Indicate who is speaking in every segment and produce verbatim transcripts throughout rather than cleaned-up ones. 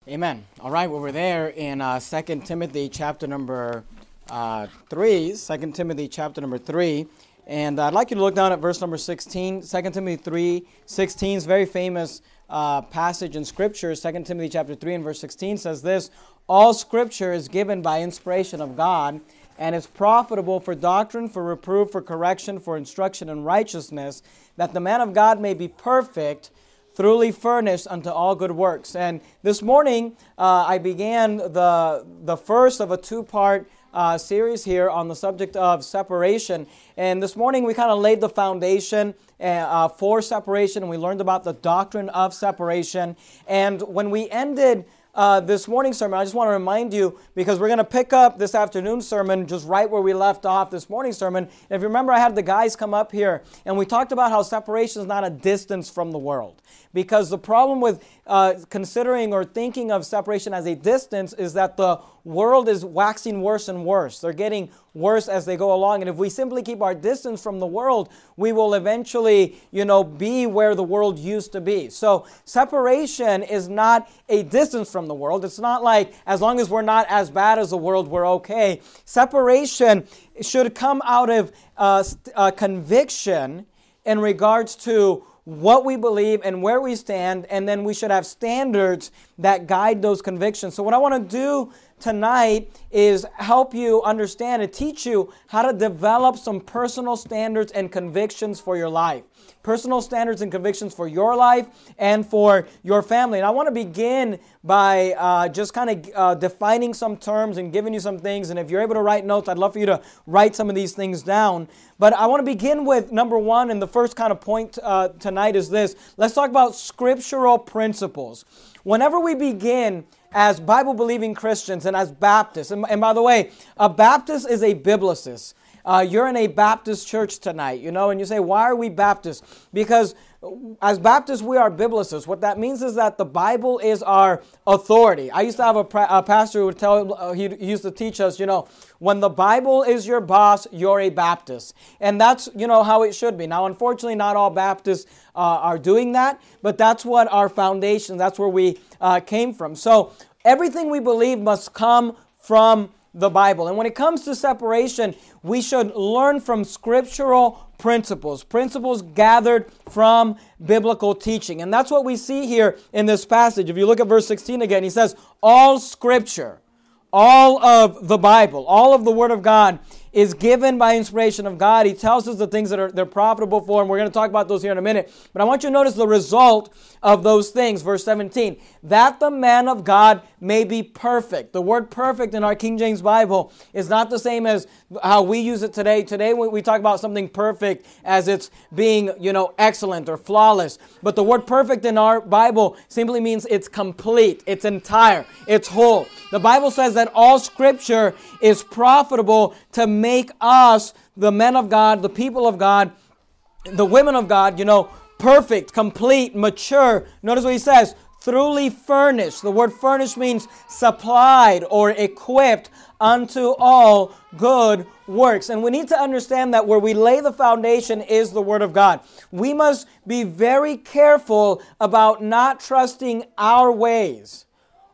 Speaker 1: Amen. All right, well, we're there in uh, Second Timothy chapter number uh, three. Second Timothy chapter number three. And I'd like you to look down at verse number sixteen. Second Timothy three sixteen is a very famous uh, passage in Scripture. Second Timothy chapter three and verse sixteen says this: all Scripture is given by inspiration of God and is profitable for doctrine, for reproof, for correction, for instruction in righteousness, that the man of God may be perfect, thoroughly furnished unto all good works. And this morning, uh, I began the, the first of a two-part uh, series here on the subject of separation. And this morning, we kind of laid the foundation uh, for separation, and we learned about the doctrine of separation. And when we ended Uh, this morning's sermon, I just want to remind you, because we're going to pick up this afternoon's sermon just right where we left off this morning's sermon. And if you remember, I had the guys come up here, and we talked about how separation is not a distance from the world. Because the problem with uh, considering or thinking of separation as a distance is that the world is waxing worse and worse. They're getting worse as they go along. And if we simply keep our distance from the world, we will eventually, you know, be where the world used to be. So separation is not a distance from the world. It's not like as long as we're not as bad as the world, we're okay. Separation should come out of uh, a conviction in regards to what we believe and where we stand, and then we should have standards that guide those convictions. So what I want to do tonight is help you understand and teach you how to develop some personal standards and convictions for your life. Personal standards and convictions for your life and for your family. And I want to begin by uh, just kind of uh, defining some terms and giving you some things. And if you're able to write notes, I'd love for you to write some of these things down. But I want to begin with number one, and the first kind of point uh, tonight is this. Let's talk about scriptural principles. Whenever we begin as Bible-believing Christians and as Baptists, and, and by the way, a Baptist is a biblicist. Uh, you're in a Baptist church tonight, you know, and you say, why are we Baptists? Because as Baptists, we are biblicists. What that means is that the Bible is our authority. I used to have a, pra- a pastor who would tell, uh, he, he used to teach us, you know, when the Bible is your boss, you're a Baptist. And that's, you know, how it should be. Now, unfortunately, not all Baptists uh, are doing that, but that's what our foundation, that's where we uh, came from. So everything we believe must come from the Bible. And when it comes to separation, we should learn from scriptural principles, principles gathered from biblical teaching. And that's what we see here in this passage. If you look at verse sixteen again, he says, all scripture, all of the Bible, all of the Word of God is given by inspiration of God. He tells us the things that are they're profitable for, and we're going to talk about those here in a minute. But I want you to notice the result of those things. Verse seventeen, that the man of God may be perfect. The word perfect in our King James Bible is not the same as how we use it today. Today when we talk about something perfect as it's being, you know, excellent or flawless. But the word perfect in our Bible simply means it's complete, it's entire, it's whole. The Bible says that all Scripture is profitable to make us, the men of God, the people of God, the women of God, you know, perfect, complete, mature. Notice what he says, thoroughly furnished. The word furnished means supplied or equipped unto all good works. And we need to understand that where we lay the foundation is the Word of God. We must be very careful about not trusting our ways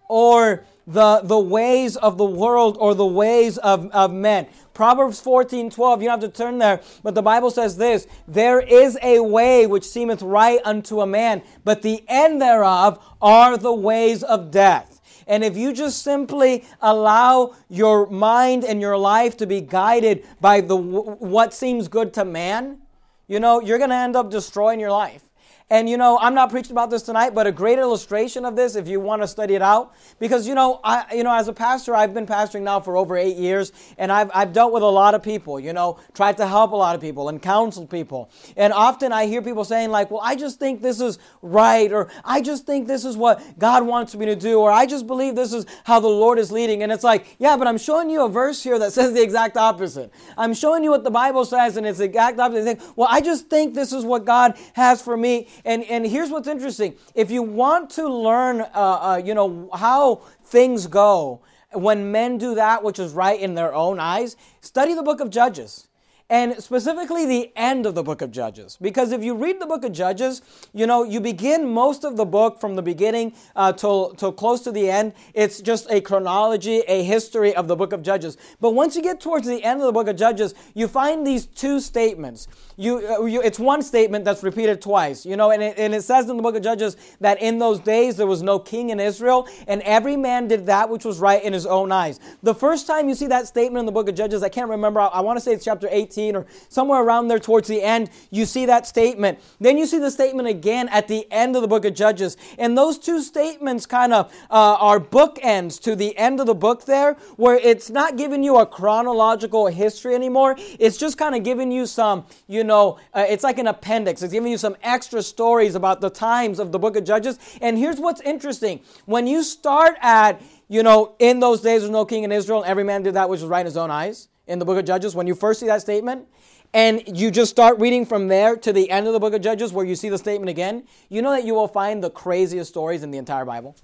Speaker 1: or the, the ways of the world or the ways of, of men. Proverbs fourteen twelve, you don't have to turn there, but the Bible says this, there is a way which seemeth right unto a man, but the end thereof are the ways of death. And if you just simply allow your mind and your life to be guided by the what seems good to man, you know, you're going to end up destroying your life. And, you know, I'm not preaching about this tonight, but a great illustration of this, if you want to study it out, because, you know, I, you know, as a pastor, I've been pastoring now for over eight years, and I've, I've dealt with a lot of people, you know, tried to help a lot of people and counsel people. And often I hear people saying like, well, I just think this is right, or I just think this is what God wants me to do, or I just believe this is how the Lord is leading. And it's like, yeah, but I'm showing you a verse here that says the exact opposite. I'm showing you what the Bible says, and it's the exact opposite. Well, I just think this is what God has for me. And, and here's what's interesting. If you want to learn, uh, uh, you know, how things go when men do that which is right in their own eyes, study the book of Judges. and specifically the end of the book of Judges. Because if you read the book of Judges, you know, you begin most of the book from the beginning uh, till, till close to the end. It's just a chronology, a history of the book of Judges. But once you get towards the end of the book of Judges, you find these two statements. You, uh, you it's one statement that's repeated twice, you know, and it, and it says in the book of Judges that in those days there was no king in Israel, and every man did that which was right in his own eyes. The first time you see that statement in the book of Judges, I can't remember, I, I want to say it's chapter eighteen or somewhere around there towards the end, you see that statement. Then you see the statement again at the end of the book of Judges. And those two statements kind of uh, are bookends to the end of the book there, where it's not giving you a chronological history anymore. It's just kind of giving you some, you know, uh, it's like an appendix. It's giving you some extra stories about the times of the book of Judges. And here's what's interesting. When you start at, you know, in those days there was no king in Israel, and every man did that which was right in his own eyes, in the book of Judges, when you first see that statement, and you just start reading from there to the end of the book of Judges where you see the statement again, you know that you will find the craziest stories in the entire Bible.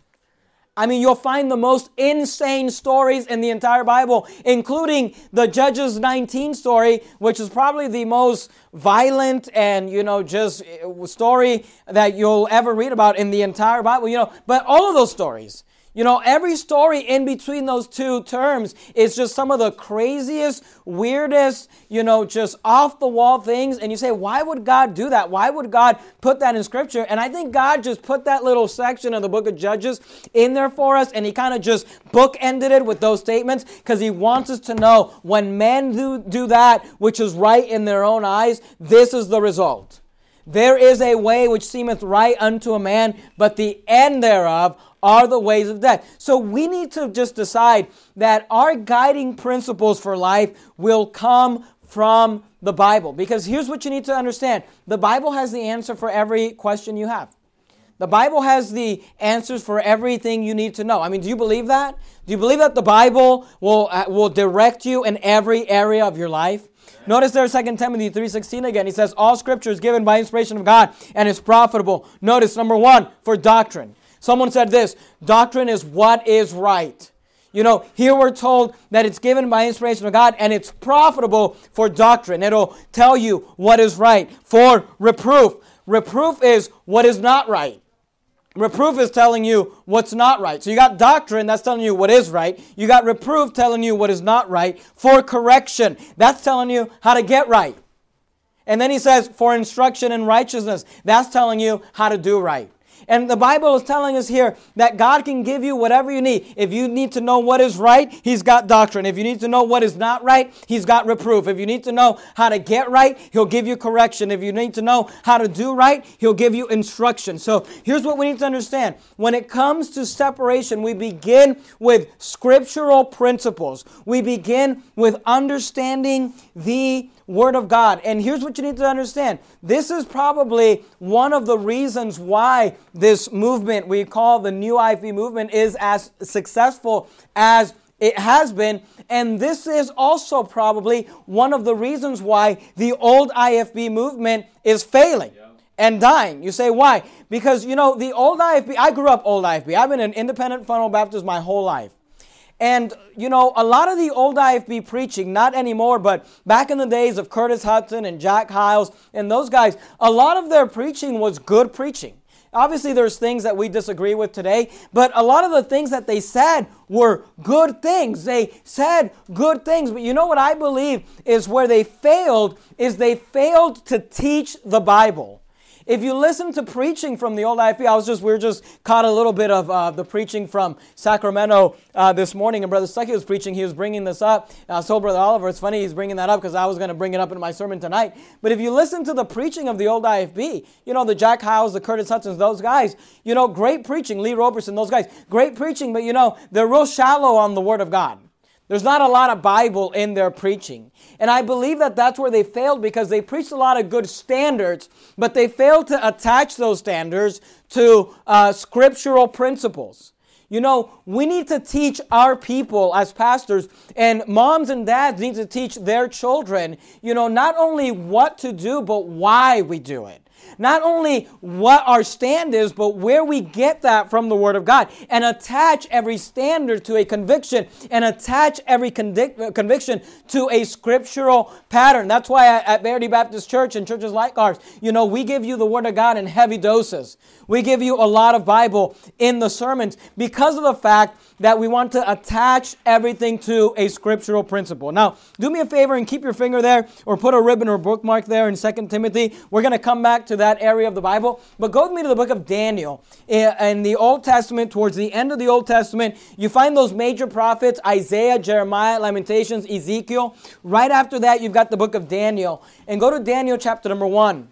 Speaker 1: I mean, you'll find the most insane stories in the entire Bible, including the Judges nineteen story, which is probably the most violent and, you know, just story that you'll ever read about in the entire Bible, you know. But all of those stories, you know, every story in between those two terms is just some of the craziest, weirdest, you know, just off-the-wall things. And you say, why would God do that? Why would God put that in Scripture? And I think God just put that little section of the book of Judges in there for us, and He kind of just bookended it with those statements because He wants us to know when men do, do that which is right in their own eyes, this is the result. There is a way which seemeth right unto a man, but the end thereof are the ways of death. So we need to just decide that our guiding principles for life will come from the Bible. Because here's what you need to understand. The Bible has the answer for every question you have. The Bible has the answers for everything you need to know. I mean, do you believe that? Do you believe that the Bible will, uh, will direct you in every area of your life? Notice there, Second Timothy three sixteen again. He says, all Scripture is given by inspiration of God and is profitable. Notice, number one, for doctrine. Someone said this, doctrine is what is right. You know, here we're told that it's given by inspiration of God and it's profitable for doctrine. It'll tell you what is right. For reproof. Reproof is what is not right. Reproof is telling you what's not right. So you got doctrine, that's telling you what is right. You got reproof telling you what is not right. For correction, that's telling you how to get right. And then he says, for instruction in righteousness, that's telling you how to do right. And the Bible is telling us here that God can give you whatever you need. If you need to know what is right, He's got doctrine. If you need to know what is not right, He's got reproof. If you need to know how to get right, He'll give you correction. If you need to know how to do right, He'll give you instruction. So here's what we need to understand. When it comes to separation, we begin with scriptural principles. We begin with understanding the Word of God. And here's what you need to understand. This is probably one of the reasons why this movement we call the New I F B movement is as successful as it has been. And this is also probably one of the reasons why the old I F B movement is failing yeah. and dying. You say, why? Because, you know, the old I F B, I grew up old I F B. I've been an independent fundamental Baptist my whole life. And, you know, a lot of the old I F B preaching, not anymore, but back in the days of Curtis Hudson and Jack Hyles and those guys, a lot of their preaching was good preaching. Obviously, there's things that we disagree with today, but a lot of the things that they said were good things. They said good things. But you know what I believe is where they failed is they failed to teach the Bible. If you listen to preaching from the old I F B, I was just, we were just caught a little bit of uh, the preaching from Sacramento uh, this morning, and Brother Stuckey was preaching, he was bringing this up. I told Brother Oliver, it's funny he's bringing that up because I was going to bring it up in my sermon tonight. But if you listen to the preaching of the old I F B, you know, the Jack Hyles, the Curtis Hudsons, those guys, you know, great preaching, Lee Roberson, those guys, great preaching, but you know, they're real shallow on the Word of God. There's not a lot of Bible in their preaching. And I believe that that's where they failed because they preached a lot of good standards, but they failed to attach those standards to uh, scriptural principles. You know, we need to teach our people as pastors, and moms and dads need to teach their children, you know, not only what to do, but why we do it. Not only what our stand is, but where we get that from the Word of God, and attach every standard to a conviction, and attach every convic- conviction to a scriptural pattern. That's why at Verity Baptist Church and churches like ours, you know, we give you the Word of God in heavy doses. We give you a lot of Bible in the sermons because of the fact that we want to attach everything to a scriptural principle. Now, do me a favor and keep your finger there, or put a ribbon or bookmark there in Second Timothy. We're going to come back to that area of the Bible. But go with me to the book of Daniel. In the Old Testament, towards the end of the Old Testament, you find those major prophets, Isaiah, Jeremiah, Lamentations, Ezekiel. Right after that, you've got the book of Daniel. And go to Daniel chapter number one.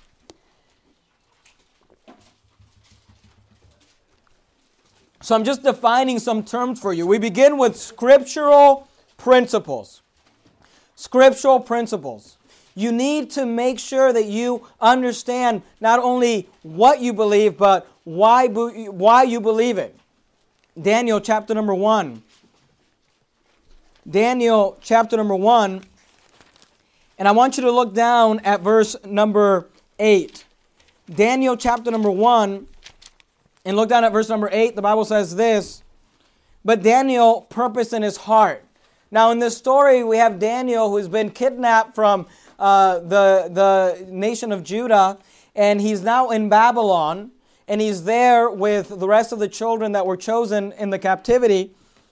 Speaker 1: So I'm just defining some terms for you. We begin with scriptural principles. Scriptural principles. You need to make sure that you understand not only what you believe, but why, why you believe it. Daniel chapter number one. Daniel chapter number one. And I want you to look down at verse number eight. Daniel chapter number one. And look down at verse number eight. The Bible says this. But Daniel purposed in his heart. Now in this story we have Daniel, who's been kidnapped from uh, the, the nation of Judah. And he's now in Babylon. And he's there with the rest of the children that were chosen in the captivity.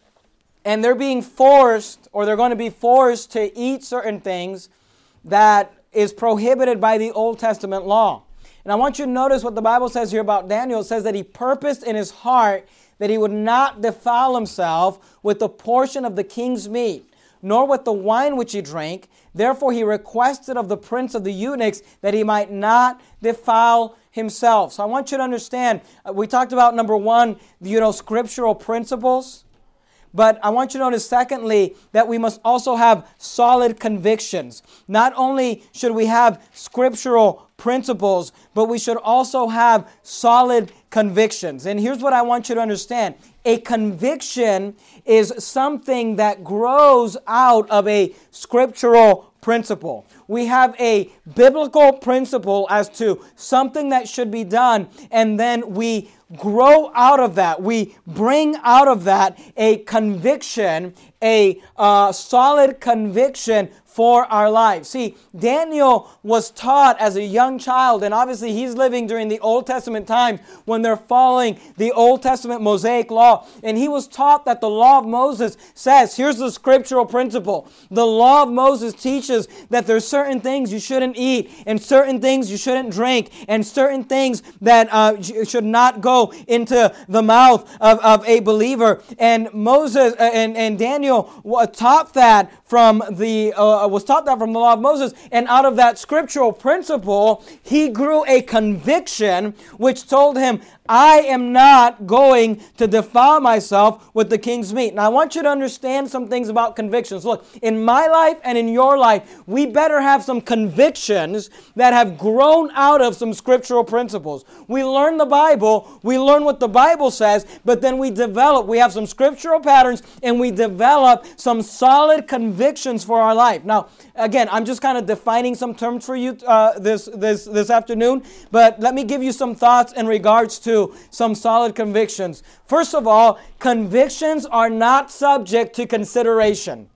Speaker 1: And they're being forced, or they're going to be forced to eat certain things that is prohibited by the Old Testament law. And I want you to notice what the Bible says here about Daniel. It says that he purposed in his heart that he would not defile himself with the portion of the king's meat, nor with the wine which he drank. Therefore he requested of the prince of the eunuchs that he might not defile himself. So I want you to understand, we talked about number one, you know, scriptural principles. But I want you to notice, secondly, that we must also have solid convictions. Not only should we have scriptural principles, but we should also have solid convictions. And here's what I want you to understand. A conviction is something that grows out of a scriptural principle. We have a biblical principle as to something that should be done, and then we grow out of that. We bring out of that a conviction, a uh, solid conviction for our lives. See, Daniel was taught as a young child, and obviously he's living during the Old Testament time when they're following the Old Testament Mosaic law. And he was taught that the law of Moses says, here's the scriptural principle. The law of Moses teaches that there's certain things you shouldn't eat, and certain things you shouldn't drink, and certain things that uh, should not go into the mouth of, of a believer. And Moses uh, and, and Daniel taught that from the uh, was taught that from the law of Moses, and out of that scriptural principle, he grew a conviction which told him, I am not going to defile myself with the king's meat. Now, I want you to understand some things about convictions. Look, in my life and in your life, we better have some convictions that have grown out of some scriptural principles. We learn the Bible, we learn what the Bible says, but then we develop, we have some scriptural patterns, and we develop some solid convictions for our life. Now, again, I'm just kind of defining some terms for you uh, this, this, this afternoon, but let me give you some thoughts in regards to some solid convictions. First of all, convictions are not subject to consideration.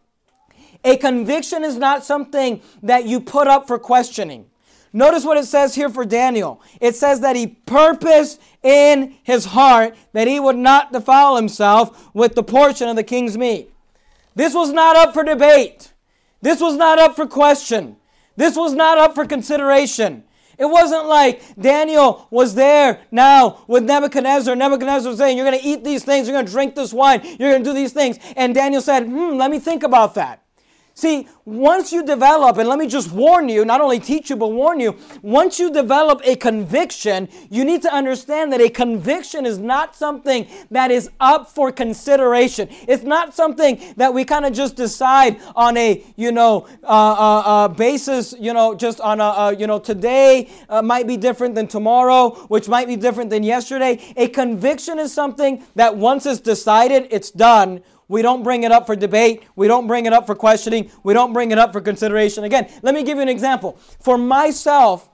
Speaker 1: A conviction is not something that you put up for questioning. Notice what it says here for Daniel. It says that he purposed in his heart that he would not defile himself with the portion of the king's meat. This was not up for debate. This was not up for question. This was not up for consideration. It wasn't like Daniel was there now with Nebuchadnezzar. Nebuchadnezzar was saying, you're going to eat these things, you're going to drink this wine, you're going to do these things. And Daniel said, hmm, let me think about that. See, once you develop, and let me just warn you, not only teach you, but warn you, once you develop a conviction, you need to understand that a conviction is not something that is up for consideration. It's not something that we kind of just decide on a, you know, uh, uh, uh, basis, you know, just on a, uh, you know, today uh, might be different than tomorrow, which might be different than yesterday. A conviction is something that once it's decided, it's done. We don't bring it up for debate. We don't bring it up for questioning. We don't bring it up for consideration. Again, let me give you an example. For myself,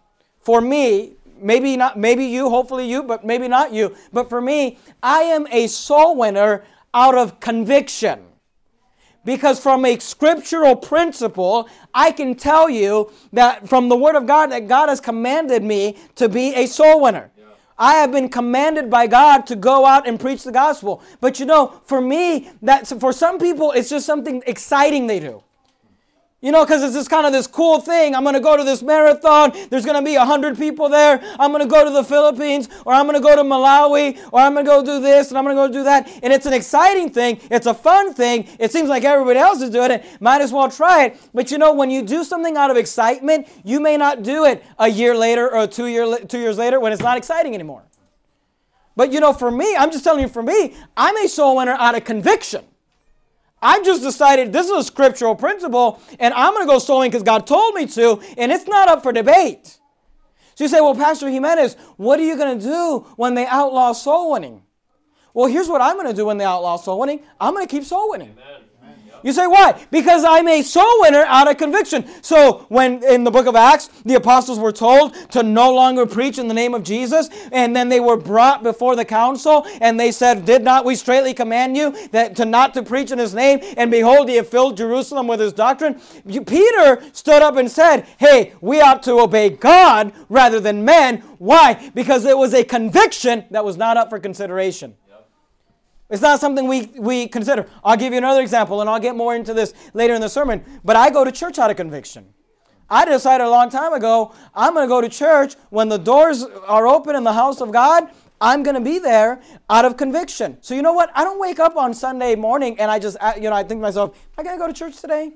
Speaker 1: for me, maybe not, maybe you, hopefully you, but maybe not you, but for me, I am a soul winner out of conviction. Because from a scriptural principle, I can tell you that from the Word of God that God has commanded me to be a soul winner. Yeah. I have been commanded by God to go out and preach the gospel. But you know, for me, that for some people, it's just something exciting they do. You know, because it's just kind of this cool thing. I'm going to go to this marathon. There's going to be one hundred people there. I'm going to go to the Philippines, or I'm going to go to Malawi, or I'm going to go do this, and I'm going to go do that. And it's an exciting thing. It's a fun thing. It seems like everybody else is doing it. Might as well try it. But you know, when you do something out of excitement, you may not do it a year later or two, year, two years later when it's not exciting anymore. But you know, for me, I'm just telling you, for me, I'm a soul winner out of conviction. I've just decided this is a scriptural principle, and I'm going to go soul winning because God told me to, and it's not up for debate. So you say, well, Pastor Jimenez, what are you going to do when they outlaw soul winning? Well, here's what I'm going to do when they outlaw soul winning. I'm going to keep soul winning. Amen. You say, why? Because I'm a soul winner out of conviction. So when in the book of Acts, the apostles were told to no longer preach in the name of Jesus, and then they were brought before the council, and they said, did not we straitly command you that to not to preach in his name? And behold, he had filled Jerusalem with his doctrine. You, Peter stood up and said, hey, we ought to obey God rather than men. Why? Because it was a conviction that was not up for consideration. It's not something we, we consider. I'll give you another example, and I'll get more into this later in the sermon. But I go to church out of conviction. I decided a long time ago, I'm going to go to church when the doors are open in the house of God. I'm going to be there out of conviction. So you know what? I don't wake up on Sunday morning and I just, you know, I think to myself, am I going to go to church today?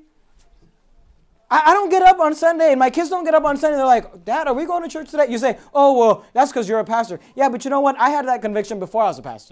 Speaker 1: I, I don't get up on Sunday, and my kids don't get up on Sunday. They're like, Dad, are we going to church today? You say, oh, well, that's because you're a pastor. Yeah, but you know what? I had that conviction before I was a pastor.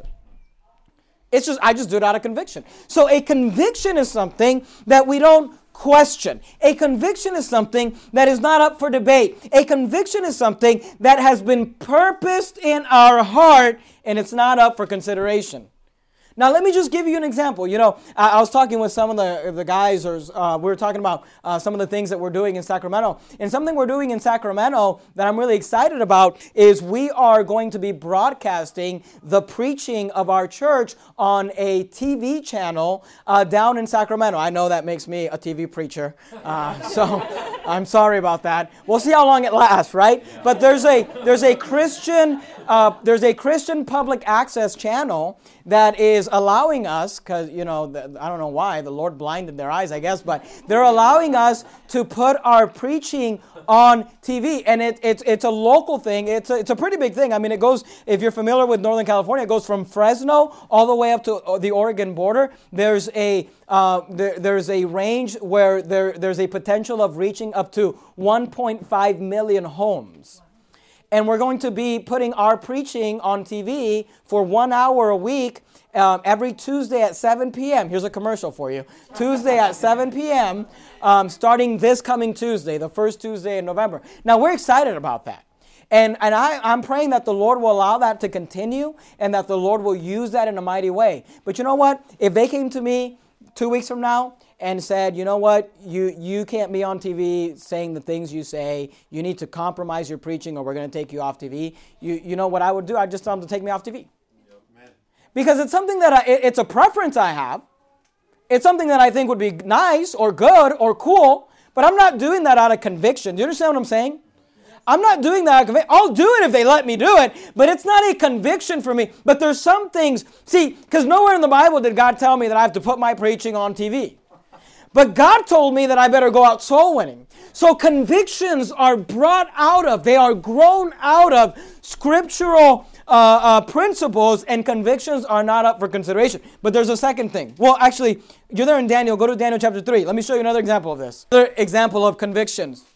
Speaker 1: It's just, I just do it out of conviction. So a conviction is something that we don't question. A conviction is something that is not up for debate. A conviction is something that has been purposed in our heart, and it's not up for consideration. Now, let me just give you an example. You know, I, I was talking with some of the, the guys, or uh, we were talking about uh, some of the things that we're doing in Sacramento. And something we're doing in Sacramento that I'm really excited about is we are going to be broadcasting the preaching of our church on a T V channel uh, down in Sacramento. I know that makes me a T V preacher, uh, so I'm sorry about that. We'll see how long it lasts, right? Yeah. But there's a there's a Christian uh, there's a Christian public access channel that is allowing us, because, you know, the, I don't know why, the Lord blinded their eyes, I guess, but they're allowing us to put our preaching on T V. And it, it's it's a local thing. It's a, it's a pretty big thing. I mean, it goes, if you're familiar with Northern California, it goes from Fresno all the way up to the Oregon border. There's a uh, there, there's a range where there there's a potential of reaching up to one point five million homes. And we're going to be putting our preaching on T V for one hour a week, um, every Tuesday at seven p.m. Here's a commercial for you. Tuesday at seven p.m., um, starting this coming Tuesday, the first Tuesday in November. Now, we're excited about that. And, and I, I'm praying that the Lord will allow that to continue and that the Lord will use that in a mighty way. But you know what? If they came to me two weeks from now and said, you know what, you, you can't be on T V saying the things you say, you need to compromise your preaching or we're going to take you off T V, you, you know what I would do? I'd just tell them to take me off T V. Yep. Because it's something that, I, it, it's a preference I have. It's something that I think would be nice or good or cool, but I'm not doing that out of conviction. Do you understand what I'm saying? I'm not doing that out of conviction. I'll do it if they let me do it, but it's not a conviction for me. But there's some things, see, because nowhere in the Bible did God tell me that I have to put my preaching on T V. But God told me that I better go out soul winning. So convictions are brought out of, they are grown out of scriptural uh, uh, principles, and convictions are not up for consideration. But there's a second thing. Well, actually, you're there in Daniel. Go to Daniel chapter three. Let me show you another example of this. Another example of convictions.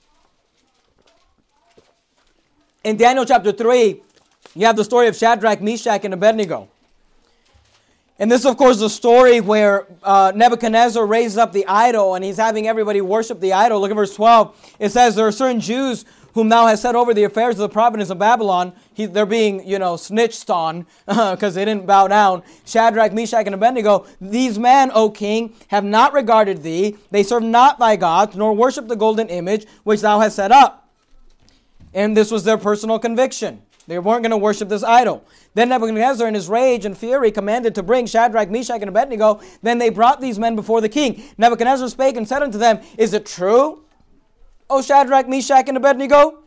Speaker 1: In Daniel chapter three, you have the story of Shadrach, Meshach, and Abednego. And this, of course, is a story where uh, Nebuchadnezzar raises up the idol and he's having everybody worship the idol. Look at verse twelve. It says, there are certain Jews whom thou hast set over the affairs of the province of Babylon. He, they're being, you know, snitched on because they didn't bow down. Shadrach, Meshach, and Abednego, these men, O king, have not regarded thee. They serve not thy gods, nor worship the golden image which thou hast set up. And this was their personal conviction. They weren't going to worship this idol. Then Nebuchadnezzar, in his rage and fury, commanded to bring Shadrach, Meshach, and Abednego. Then they brought these men before the king. Nebuchadnezzar spake and said unto them, Is it true, O Shadrach, Meshach, and Abednego?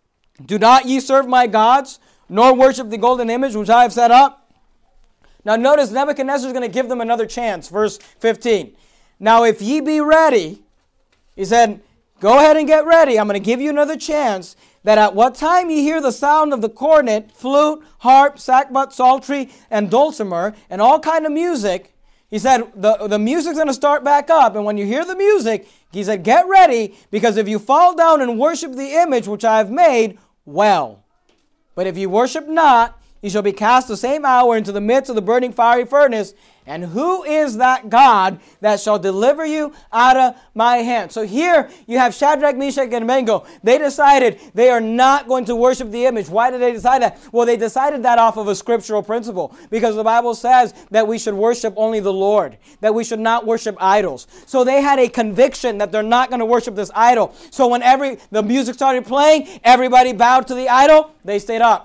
Speaker 1: Do not ye serve my gods, nor worship the golden image which I have set up? Now notice Nebuchadnezzar is going to give them another chance. Verse fifteen. Now if ye be ready, he said, go ahead and get ready. I'm going to give you another chance, that at what time ye hear the sound of the cornet, flute, harp, sackbut, psaltery, and dulcimer, and all kind of music, he said, the, the music's going to start back up. And when you hear the music, he said, get ready, because if you fall down and worship the image which I have made, well. But if you worship not, ye shall be cast the same hour into the midst of the burning fiery furnace. And who is that God that shall deliver you out of my hand? So here you have Shadrach, Meshach, and Abednego. They decided they are not going to worship the image. Why did they decide that? Well, they decided that off of a scriptural principle, because the Bible says that we should worship only the Lord, that we should not worship idols. So they had a conviction that they're not going to worship this idol. So when every the music started playing, everybody bowed to the idol, they stayed up.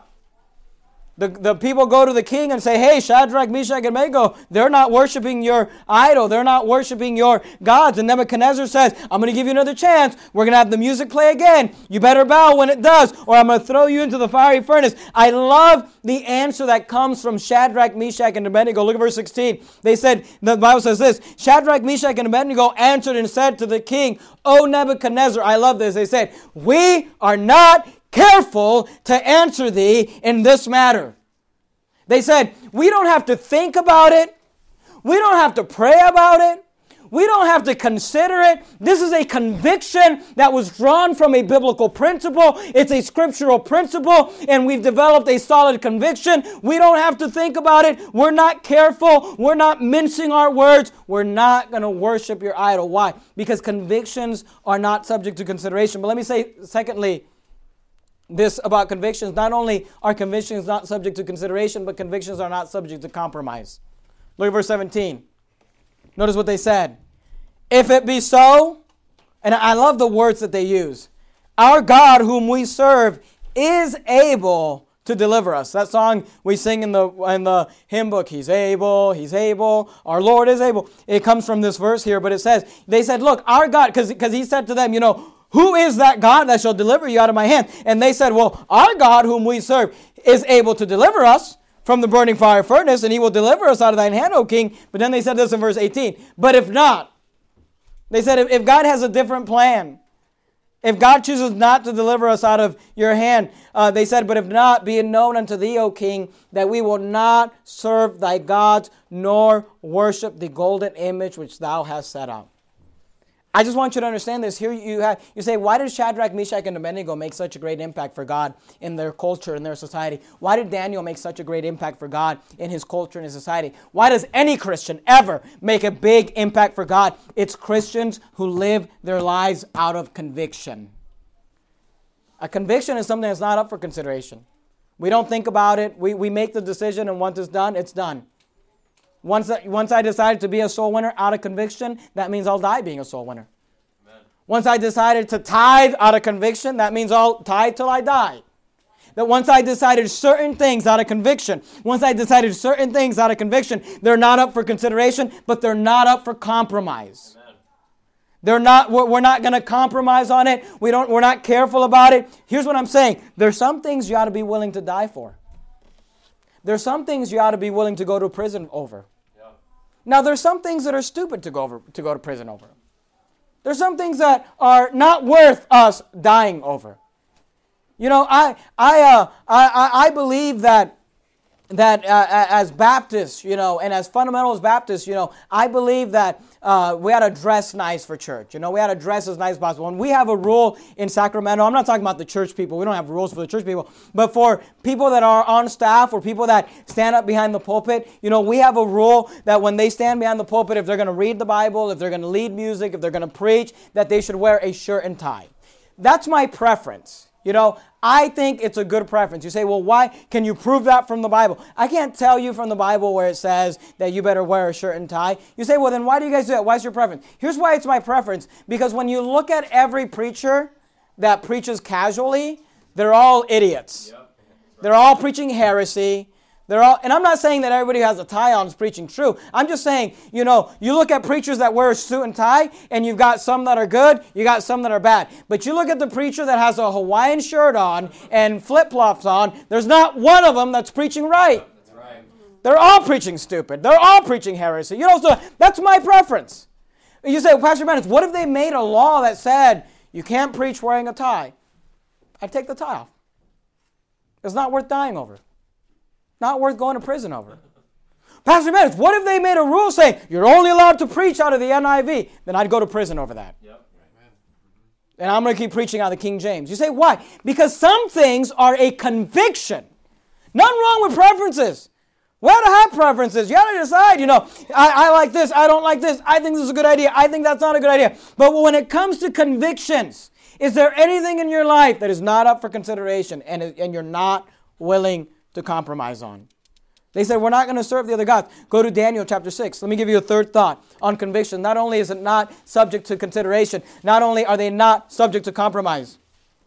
Speaker 1: The, the people go to the king and say, hey, Shadrach, Meshach, and Abednego, they're not worshiping your idol. They're not worshiping your gods. And Nebuchadnezzar says, I'm going to give you another chance. We're going to have the music play again. You better bow when it does, or I'm going to throw you into the fiery furnace. I love the answer that comes from Shadrach, Meshach, and Abednego. Look at verse sixteen. They said, the Bible says this, Shadrach, Meshach, and Abednego answered and said to the king, O Nebuchadnezzar, I love this. They said, we are not careful to answer thee in this matter. They said, we don't have to think about it. We don't have to pray about it. We don't have to consider it. This is a conviction that was drawn from a biblical principle. It's a scriptural principle, and we've developed a solid conviction. We don't have to think about it. We're not careful. We're not mincing our words. We're not going to worship your idol. Why? Because convictions are not subject to consideration. But let me say, secondly, this about convictions. Not only are convictions not subject to consideration, but convictions are not subject to compromise. Look at verse seventeen. Notice what they said. If it be so, and I love the words that they use, our God whom we serve is able to deliver us. That song we sing in the in the hymn book, He's able, He's able, our Lord is able. It comes from this verse here, but it says, they said, look, our God, because because he said to them, you know, who is that God that shall deliver you out of my hand? And they said, well, our God whom we serve is able to deliver us from the burning fire furnace, and he will deliver us out of thine hand, O king. But then they said this in verse eighteen. But if not, they said, if, if God has a different plan, if God chooses not to deliver us out of your hand, uh, they said, but if not, be it known unto thee, O king, that we will not serve thy gods, nor worship the golden image which thou hast set up. I just want you to understand this. Here you have, you say, why did Shadrach, Meshach, and Abednego make such a great impact for God in their culture, in their society? Why did Daniel make such a great impact for God in his culture and his society? Why does any Christian ever make a big impact for God? It's Christians who live their lives out of conviction. A conviction is something that's not up for consideration. We don't think about it. We, we make the decision, and once it's done, it's done. Once, once I decided to be a soul winner out of conviction, that means I'll die being a soul winner. Amen. Once I decided to tithe out of conviction, that means I'll tithe till I die. That once I decided certain things out of conviction, once I decided certain things out of conviction, they're not up for consideration, but they're not up for compromise. Amen. They're not, we're, we're not going to compromise on it. We don't, we're not careful about it. Here's what I'm saying. There's some things you ought to be willing to die for. There's some things you ought to be willing to go to prison over. Now, there's some things that are stupid to go over, to go to prison over. There's some things that are not worth us dying over. You know, I I uh, I I believe that that uh, as Baptists, you know, and as fundamentalist Baptists, you know, I believe that uh, we ought to dress nice for church. You know, we ought to dress as nice as possible. And we have a rule in Sacramento. I'm not talking about the church people. We don't have rules for the church people. But for people that are on staff or people that stand up behind the pulpit, you know, we have a rule that when they stand behind the pulpit, if they're going to read the Bible, if they're going to lead music, if they're going to preach, that they should wear a shirt and tie. That's my preference. You know, I think it's a good preference. You say, well, why? Can you prove that from the Bible? I can't tell you from the Bible where it says that you better wear a shirt and tie. You say, well, then why do you guys do that? Why is your preference? Here's why it's my preference. Because when you look at every preacher that preaches casually, they're all idiots.
Speaker 2: Yep.
Speaker 1: They're all preaching heresy. They're all, and I'm not saying that everybody who has a tie on is preaching true. I'm just saying, you know, you look at preachers that wear a suit and tie, and you've got some that are good, you got some that are bad. But you look at the preacher that has a Hawaiian shirt on and flip-flops on, there's not one of them that's preaching right.
Speaker 2: That's right.
Speaker 1: They're all preaching stupid. They're all preaching heresy. You know, so that's my preference. You say, well, Pastor Bennett, what if they made a law that said you can't preach wearing a tie? I'd take the tie off. It's not worth dying over. Not worth going to prison over. Pastor Bennett, what if they made a rule saying you're only allowed to preach out of the N I V? Then I'd go to prison over that.
Speaker 2: Yep.
Speaker 1: And I'm going to keep preaching out of the King James. You say, why? Because some things are a conviction. Nothing wrong with preferences. We ought to have preferences. You got to decide, you know, I, I like this, I don't like this, I think this is a good idea, I think that's not a good idea. But when it comes to convictions, is there anything in your life that is not up for consideration and, and you're not willing to compromise on? They said, we're not going to serve the other gods. Go to Daniel chapter six. Let me give you a third thought on conviction. Not only is it not subject to consideration, not only are they not subject to compromise,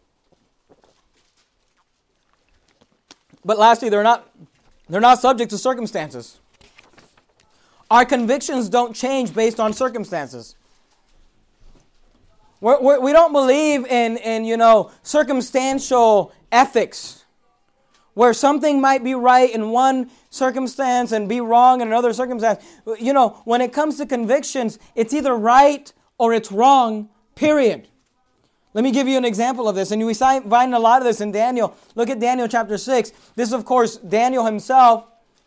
Speaker 1: but lastly, they're not they're not subject to circumstances. Our convictions don't change based on circumstances. We're, we're, we don't believe in, in, you know, circumstantial ethics, where something might be right in one circumstance and be wrong in another circumstance. You know, when it comes to convictions, it's either right or it's wrong, period. Let me give you an example of this. And we find a lot of this in Daniel. Look at Daniel chapter six. This is, of course, Daniel himself.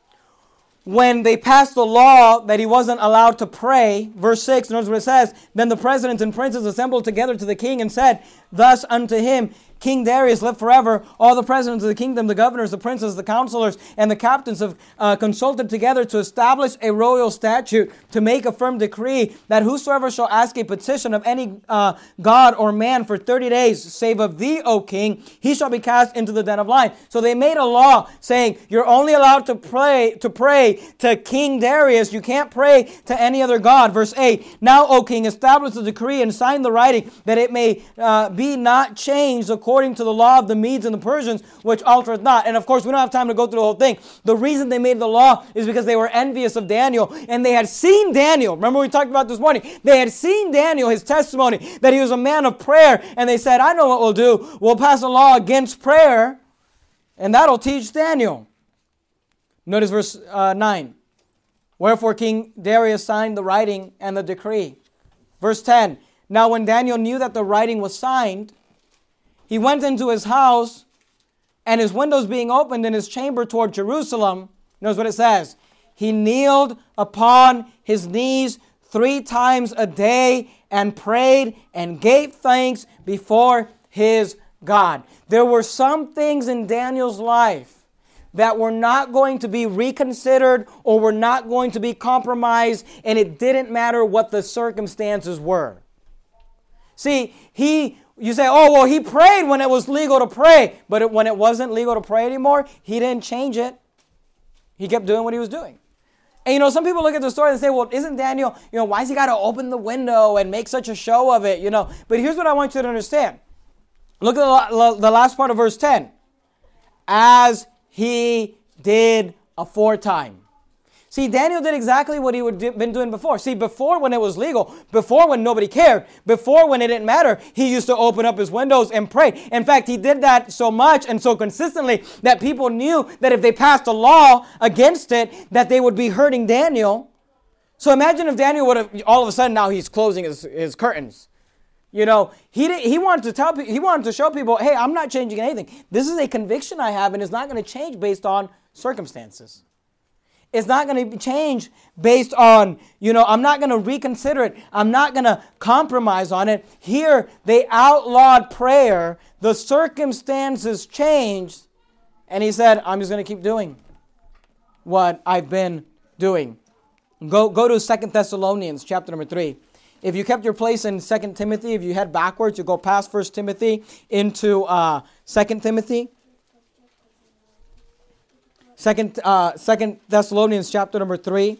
Speaker 1: When they passed the law that he wasn't allowed to pray, verse six, notice what it says, then the presidents and princes assembled together to the king and said, thus unto him, King Darius, live forever. All the presidents of the kingdom, the governors, the princes, the counselors, and the captains have uh, consulted together to establish a royal statute to make a firm decree that whosoever shall ask a petition of any uh, god or man for thirty days, save of thee, O king, he shall be cast into the den of lions. So they made a law saying you're only allowed to pray to pray to King Darius. You can't pray to any other god. Verse eight, now, O king, establish the decree and sign the writing that it may uh, be not changed according according to the law of the Medes and the Persians, which altereth not. And of course, we don't have time to go through the whole thing. The reason they made the law is because they were envious of Daniel, and they had seen Daniel. Remember we talked about this morning. They had seen Daniel, his testimony, that he was a man of prayer, and they said, I know what we'll do. We'll pass a law against prayer, and that'll teach Daniel. Notice verse uh, nine. Wherefore King Darius signed the writing and the decree. Verse ten. Now when Daniel knew that the writing was signed, he went into his house, and his windows being opened in his chamber toward Jerusalem, notice what it says, he kneeled upon his knees three times a day and prayed and gave thanks before his God. There were some things in Daniel's life that were not going to be reconsidered or were not going to be compromised, and it didn't matter what the circumstances were. See, he... You say, oh, well, he prayed when it was legal to pray. But it, when it wasn't legal to pray anymore, he didn't change it. He kept doing what he was doing. And, you know, some people look at the story and say, well, isn't Daniel, you know, why has he got to open the window and make such a show of it, you know? But here's what I want you to understand. Look at the, the last part of verse ten. As he did aforetime. See, Daniel did exactly what he would do, been doing before. See, before when it was legal, before when nobody cared, before when it didn't matter, he used to open up his windows and pray. In fact, he did that so much and so consistently that people knew that if they passed a law against it, that they would be hurting Daniel. So imagine if Daniel would have, all of a sudden now he's closing his, his curtains. You know, he did, he wanted to tell he wanted to show people, hey, I'm not changing anything. This is a conviction I have, and it's not going to change based on circumstances. It's not going to change based on, you know, I'm not going to reconsider it. I'm not going to compromise on it. Here, they outlawed prayer. The circumstances changed. And he said, I'm just going to keep doing what I've been doing. Go, go to Second Thessalonians chapter number three. If you kept your place in Second Timothy, if you head backwards, you go past First Timothy into uh, Second Timothy. Second, uh, Second Thessalonians chapter number three.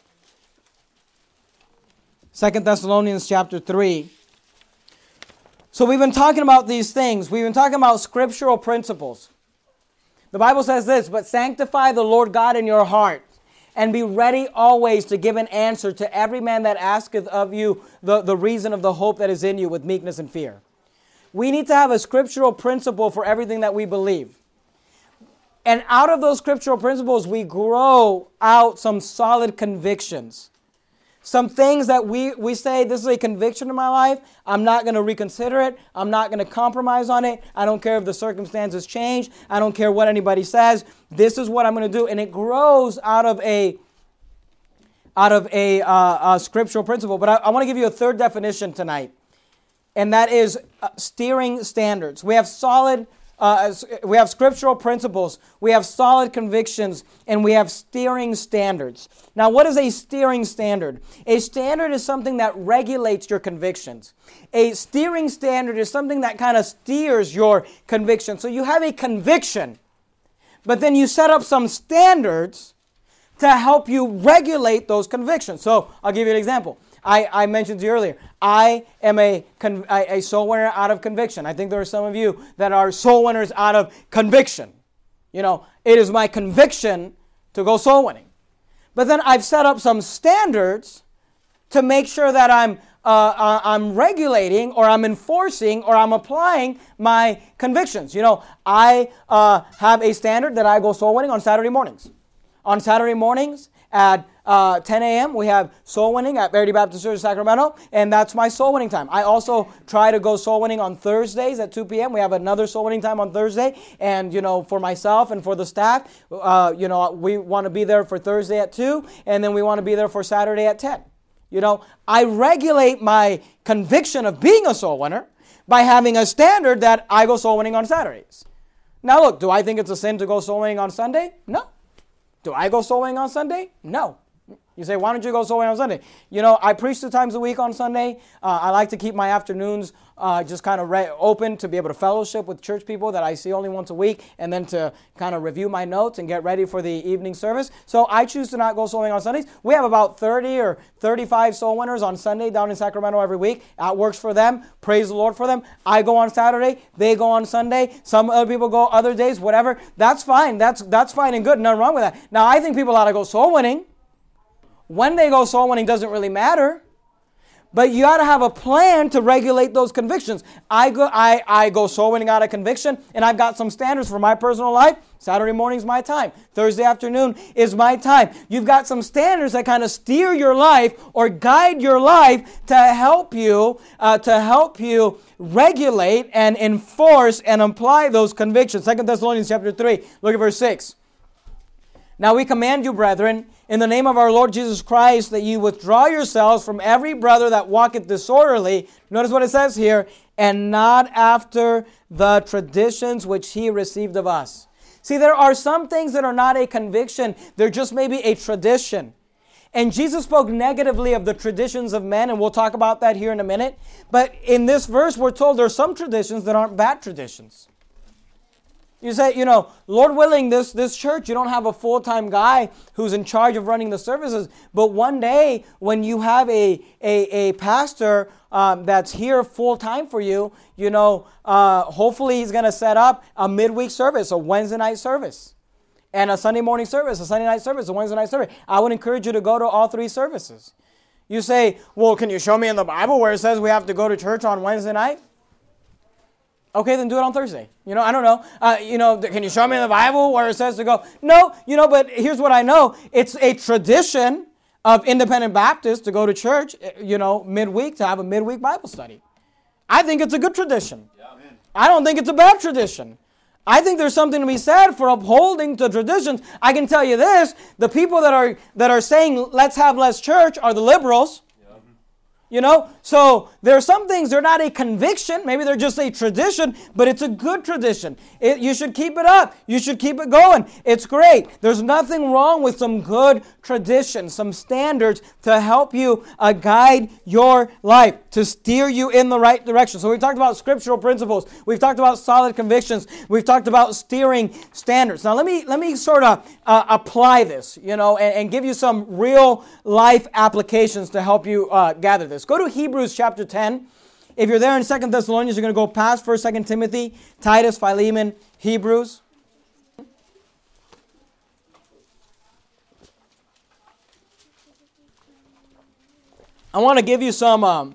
Speaker 1: Second Thessalonians chapter three. So we've been talking about these things. We've been talking about scriptural principles. The Bible says this, but sanctify the Lord God in your heart, and be ready always to give an answer to every man that asketh of you the, the reason of the hope that is in you with meekness and fear. We need to have a scriptural principle for everything that we believe. And out of those scriptural principles, we grow out some solid convictions. Some things that we, we say, this is a conviction in my life. I'm not going to reconsider it. I'm not going to compromise on it. I don't care if the circumstances change. I don't care what anybody says. This is what I'm going to do. And it grows out of a, out of a, uh, a scriptural principle. But I, I want to give you a third definition tonight. And that is uh, steering standards. We have solid Uh, we have scriptural principles, we have solid convictions, and we have steering standards. Now, what is a steering standard? A standard is something that regulates your convictions. A steering standard is something that kind of steers your conviction. So you have a conviction, but then you set up some standards to help you regulate those convictions. So I'll give you an example. I, I mentioned to you earlier, I am a, con, a, a soul winner out of conviction. I think there are some of you that are soul winners out of conviction. You know, it is my conviction to go soul winning. But then I've set up some standards to make sure that I'm, uh, uh, I'm regulating or I'm enforcing or I'm applying my convictions. You know, I uh, have a standard that I go soul winning on Saturday mornings. On Saturday mornings at Uh, ten a.m. we have soul winning at Verity Baptist Church, Sacramento, and that's my soul winning time. I also try to go soul winning on Thursdays at two p.m. We have another soul winning time on Thursday, and you know, for myself and for the staff, uh, you know, we want to be there for Thursday at two, and then we want to be there for Saturday at ten. You know, I regulate my conviction of being a soul winner by having a standard that I go soul winning on Saturdays. Now, look, do I think it's a sin to go soul winning on Sunday? No. Do I go soul winning on Sunday? No. You say, why don't you go soul winning on Sunday? You know, I preach two times a week on Sunday. Uh, I like to keep my afternoons uh, just kind of re- open to be able to fellowship with church people that I see only once a week, and then to kind of review my notes and get ready for the evening service. So I choose to not go soul winning on Sundays. We have about thirty or thirty-five soul winners on Sunday down in Sacramento every week. That works for them. Praise the Lord for them. I go on Saturday. They go on Sunday. Some other people go other days, whatever. That's fine. That's, that's fine and good. Nothing wrong with that. Now, I think people ought to go soul winning. When they go soul winning doesn't really matter, but you got to have a plan to regulate those convictions. I go, I, I go soul winning out of conviction, and I've got some standards for my personal life. Saturday morning is my time. Thursday afternoon is my time. You've got some standards that kind of steer your life or guide your life to help you, uh, to help you regulate and enforce and apply those convictions. Second Thessalonians chapter three, look at verse six. Now we command you, brethren, in the name of our Lord Jesus Christ, that you withdraw yourselves from every brother that walketh disorderly. Notice what it says here, and not after the traditions which he received of us. See, there are some things that are not a conviction. They're just maybe a tradition. And Jesus spoke negatively of the traditions of men, and we'll talk about that here in a minute. But in this verse, we're told there are some traditions that aren't bad traditions. You say, you know, Lord willing, this, this church, you don't have a full-time guy who's in charge of running the services. But one day, when you have a, a, a pastor um, that's here full-time for you, you know, uh, hopefully he's going to set up a midweek service, a Wednesday night service, and a Sunday morning service, a Sunday night service, a Wednesday night service. I would encourage you to go to all three services. You say, well, can you show me in the Bible where it says we have to go to church on Wednesday night? Okay, then do it on Thursday. You know, I don't know. Uh, you know, can you show me in the Bible where it says to go? No, you know, but here's what I know. It's a tradition of independent Baptists to go to church, you know, midweek to have a midweek Bible study. I think it's a good tradition. Yeah, man. I don't think it's a bad tradition. I think there's something to be said for upholding the traditions. I can tell you this, the people that are that are saying let's have less church are the liberals. You know, so there are some things, they're not a conviction. Maybe they're just a tradition, but it's a good tradition. It, you should keep it up. You should keep it going. It's great. There's nothing wrong with some good traditions, some standards to help you uh, guide your life, to steer you in the right direction. So we've talked about scriptural principles. We've talked about solid convictions. We've talked about steering standards. Now let me let me sort of uh, apply this, you know, and, and give you some real life applications to help you uh, gather this. Go to Hebrews chapter ten. If you're there in Second Thessalonians, you're going to go past First, Second Timothy, Titus, Philemon, Hebrews. I want to give you some, um,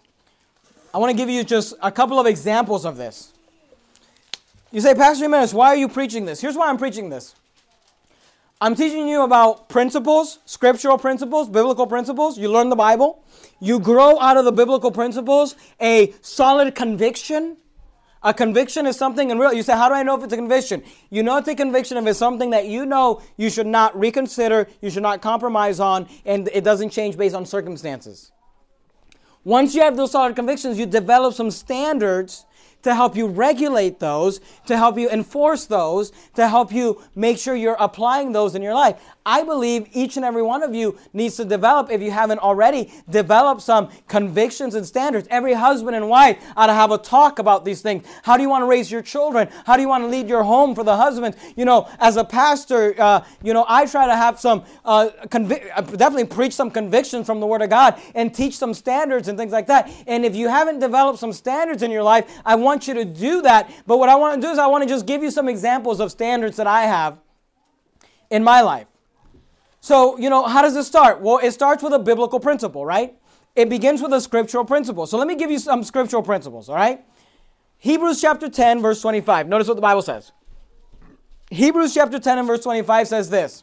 Speaker 1: I want to give you just a couple of examples of this. You say, Pastor Jimenez, why are you preaching this? Here's why I'm preaching this. I'm teaching you about principles, scriptural principles, biblical principles. You learn the Bible. You grow out of the biblical principles a solid conviction. A conviction is something, and real. You say, how do I know if it's a conviction? You know it's a conviction if it's something that you know you should not reconsider, you should not compromise on, and it doesn't change based on circumstances. Once you have those solid convictions, you develop some standards to help you regulate those, to help you enforce those, to help you make sure you're applying those in your life. I believe each and every one of you needs to develop, if you haven't already, develop some convictions and standards. Every husband and wife ought to have a talk about these things. How do you want to raise your children? How do you want to lead your home for the husband? You know, as a pastor, uh, you know, I try to have some, uh, convi- definitely preach some convictions from the Word of God and teach some standards and things like that. And if you haven't developed some standards in your life, I want you to do that. But what I want to do is I want to just give you some examples of standards that I have in my life. So, you know, how does it start? Well, it starts with a biblical principle, right? It begins with a scriptural principle. So let me give you some scriptural principles, all right? Hebrews chapter ten, verse twenty-five. Notice what the Bible says. Hebrews chapter ten and verse twenty-five says this.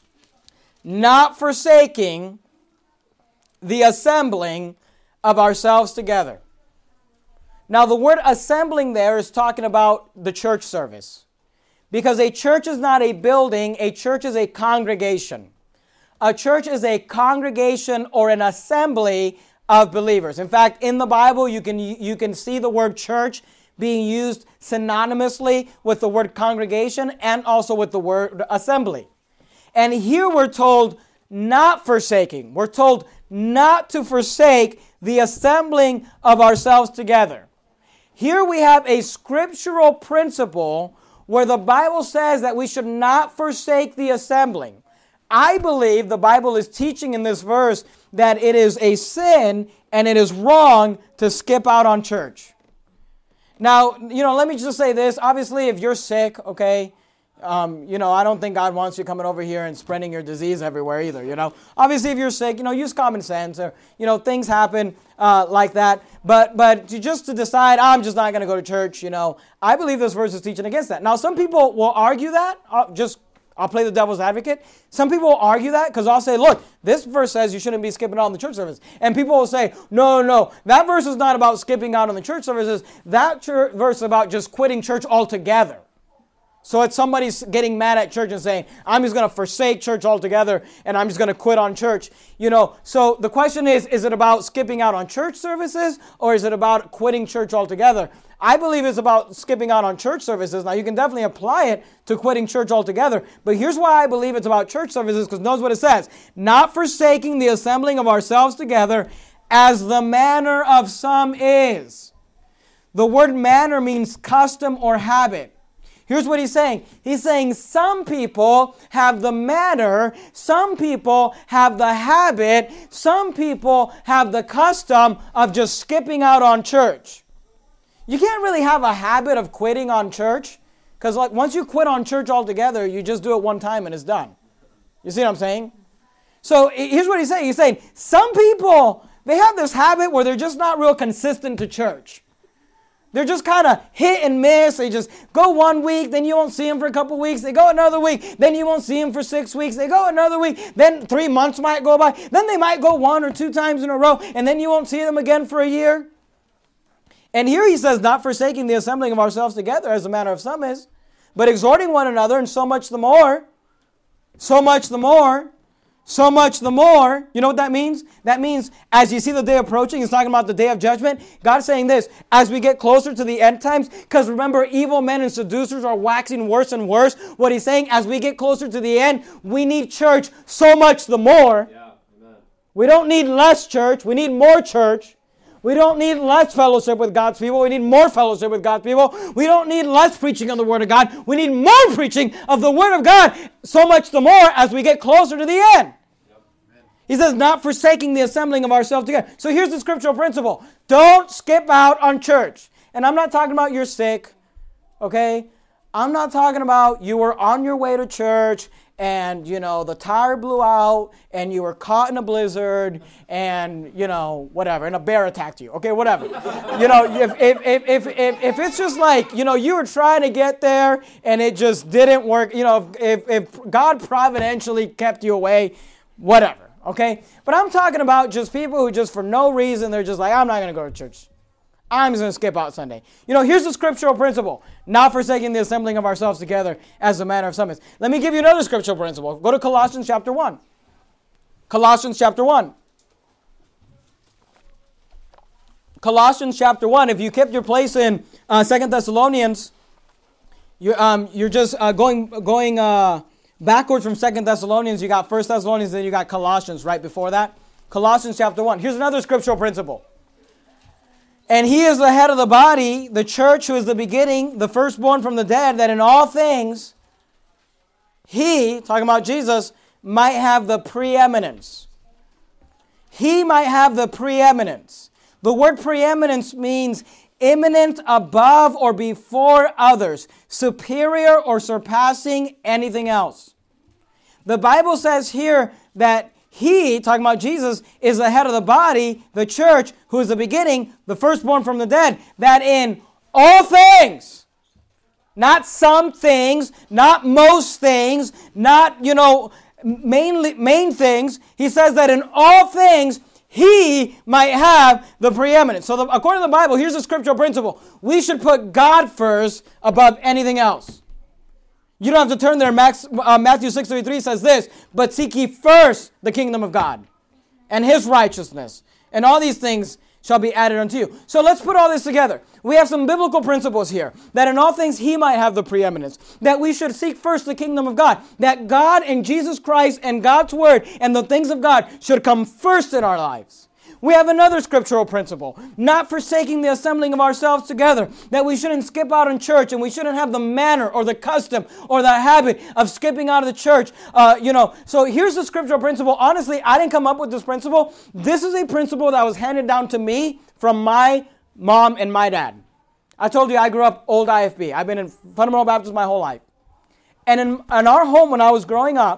Speaker 1: Not forsaking the assembling of ourselves together. Now, the word assembling there is talking about the church service. Because a church is not a building, a church is a congregation. A church is a congregation or an assembly of believers. In fact, in the Bible, you can you can see the word church being used synonymously with the word congregation and also with the word assembly. And here we're told not forsaking. We're told not to forsake the assembling of ourselves together. Here we have a scriptural principle where the Bible says that we should not forsake the assembling. I believe the Bible is teaching in this verse that it is a sin and it is wrong to skip out on church. Now, you know, let me just say this. Obviously, if you're sick, okay, um, you know, I don't think God wants you coming over here and spreading your disease everywhere either, you know. Obviously, if you're sick, you know, use common sense or, you know, things happen uh, like that. But but to just to decide, I'm just not going to go to church, you know, I believe this verse is teaching against that. Now, some people will argue that, uh, just I'll play the devil's advocate. Some people will argue that because I'll say, look, this verse says you shouldn't be skipping out on the church service. And people will say, no, no, that verse is not about skipping out on the church services. That church verse is about just quitting church altogether. So it's somebody's getting mad at church and saying, I'm just going to forsake church altogether and I'm just going to quit on church. You know, so the question is, is it about skipping out on church services or is it about quitting church altogether? I believe it's about skipping out on church services. Now, you can definitely apply it to quitting church altogether. But here's why I believe it's about church services, because notice what it says. Not forsaking the assembling of ourselves together as the manner of some is. The word manner means custom or habit. Here's what he's saying. He's saying some people have the manner, some people have the habit, some people have the custom of just skipping out on church. You can't really have a habit of quitting on church because like once you quit on church altogether, you just do it one time and it's done. You see what I'm saying? So here's what he's saying. He's saying some people, they have this habit where they're just not real consistent to church. They're just kind of hit and miss. They just go one week, then you won't see them for a couple weeks. They go another week, then you won't see them for six weeks. They go another week, then three months might go by. Then they might go one or two times in a row, and then you won't see them again for a year. And here he says, not forsaking the assembling of ourselves together, as the manner of some is, but exhorting one another, and so much the more, so much the more, so much the more. You know what that means? That means as you see the day approaching, it's talking about the day of judgment. God's saying this, as we get closer to the end times, because remember, evil men and seducers are waxing worse and worse. What he's saying, as we get closer to the end, we need church so much the more. Yeah, amen. We don't need less church. We need more church. We don't need less fellowship with God's people. We need more fellowship with God's people. We don't need less preaching of the Word of God. We need more preaching of the Word of God, so much the more as we get closer to the end. Yep. He says, not forsaking the assembling of ourselves together. So here's the scriptural principle. Don't skip out on church. And I'm not talking about you're sick, okay? I'm not talking about you were on your way to church and, you know, the tire blew out and you were caught in a blizzard and, you know, whatever, and a bear attacked you. Okay, whatever. You know, if, if, if, if, if, if it's just like, you know, you were trying to get there and it just didn't work, you know, if, if God providentially kept you away, whatever, okay? But I'm talking about just people who just for no reason, they're just like, I'm not going to go to church. I'm just going to skip out Sunday. You know, here's the scriptural principle. Not forsaking the assembling of ourselves together as the manner of some is. Let me give you another scriptural principle. Go to Colossians chapter one. Colossians chapter one. Colossians chapter one. If you kept your place in uh, Second Thessalonians, you, um, you're just uh, going going uh, backwards from Second Thessalonians. You got First Thessalonians, then you got Colossians right before that. Colossians chapter one. Here's another scriptural principle. And he is the head of the body, the church, who is the beginning, the firstborn from the dead, that in all things he, talking about Jesus, might have the preeminence. He might have the preeminence. The word preeminence means eminent above or before others, superior or surpassing anything else. The Bible says here that he, talking about Jesus, is the head of the body, the church, who is the beginning, the firstborn from the dead, that in all things, not some things, not most things, not, you know, mainly main things, he says that in all things, he might have the preeminence. So the, according to the Bible, here's the scriptural principle. We should put God first above anything else. You don't have to turn there. Max, uh, Matthew six thirty-three says this, but seek ye first the kingdom of God and his righteousness, and all these things shall be added unto you. So let's put all this together. We have some biblical principles here, that in all things he might have the preeminence, that we should seek first the kingdom of God, that God and Jesus Christ and God's word and the things of God should come first in our lives. We have another scriptural principle, not forsaking the assembling of ourselves together, that we shouldn't skip out in church and we shouldn't have the manner or the custom or the habit of skipping out of the church. Uh, you know, so here's the scriptural principle. Honestly, I didn't come up with this principle. This is a principle that was handed down to me from my mom and my dad. I told you I grew up old I F B. I've been in fundamental Baptist my whole life. And in, in our home when I was growing up,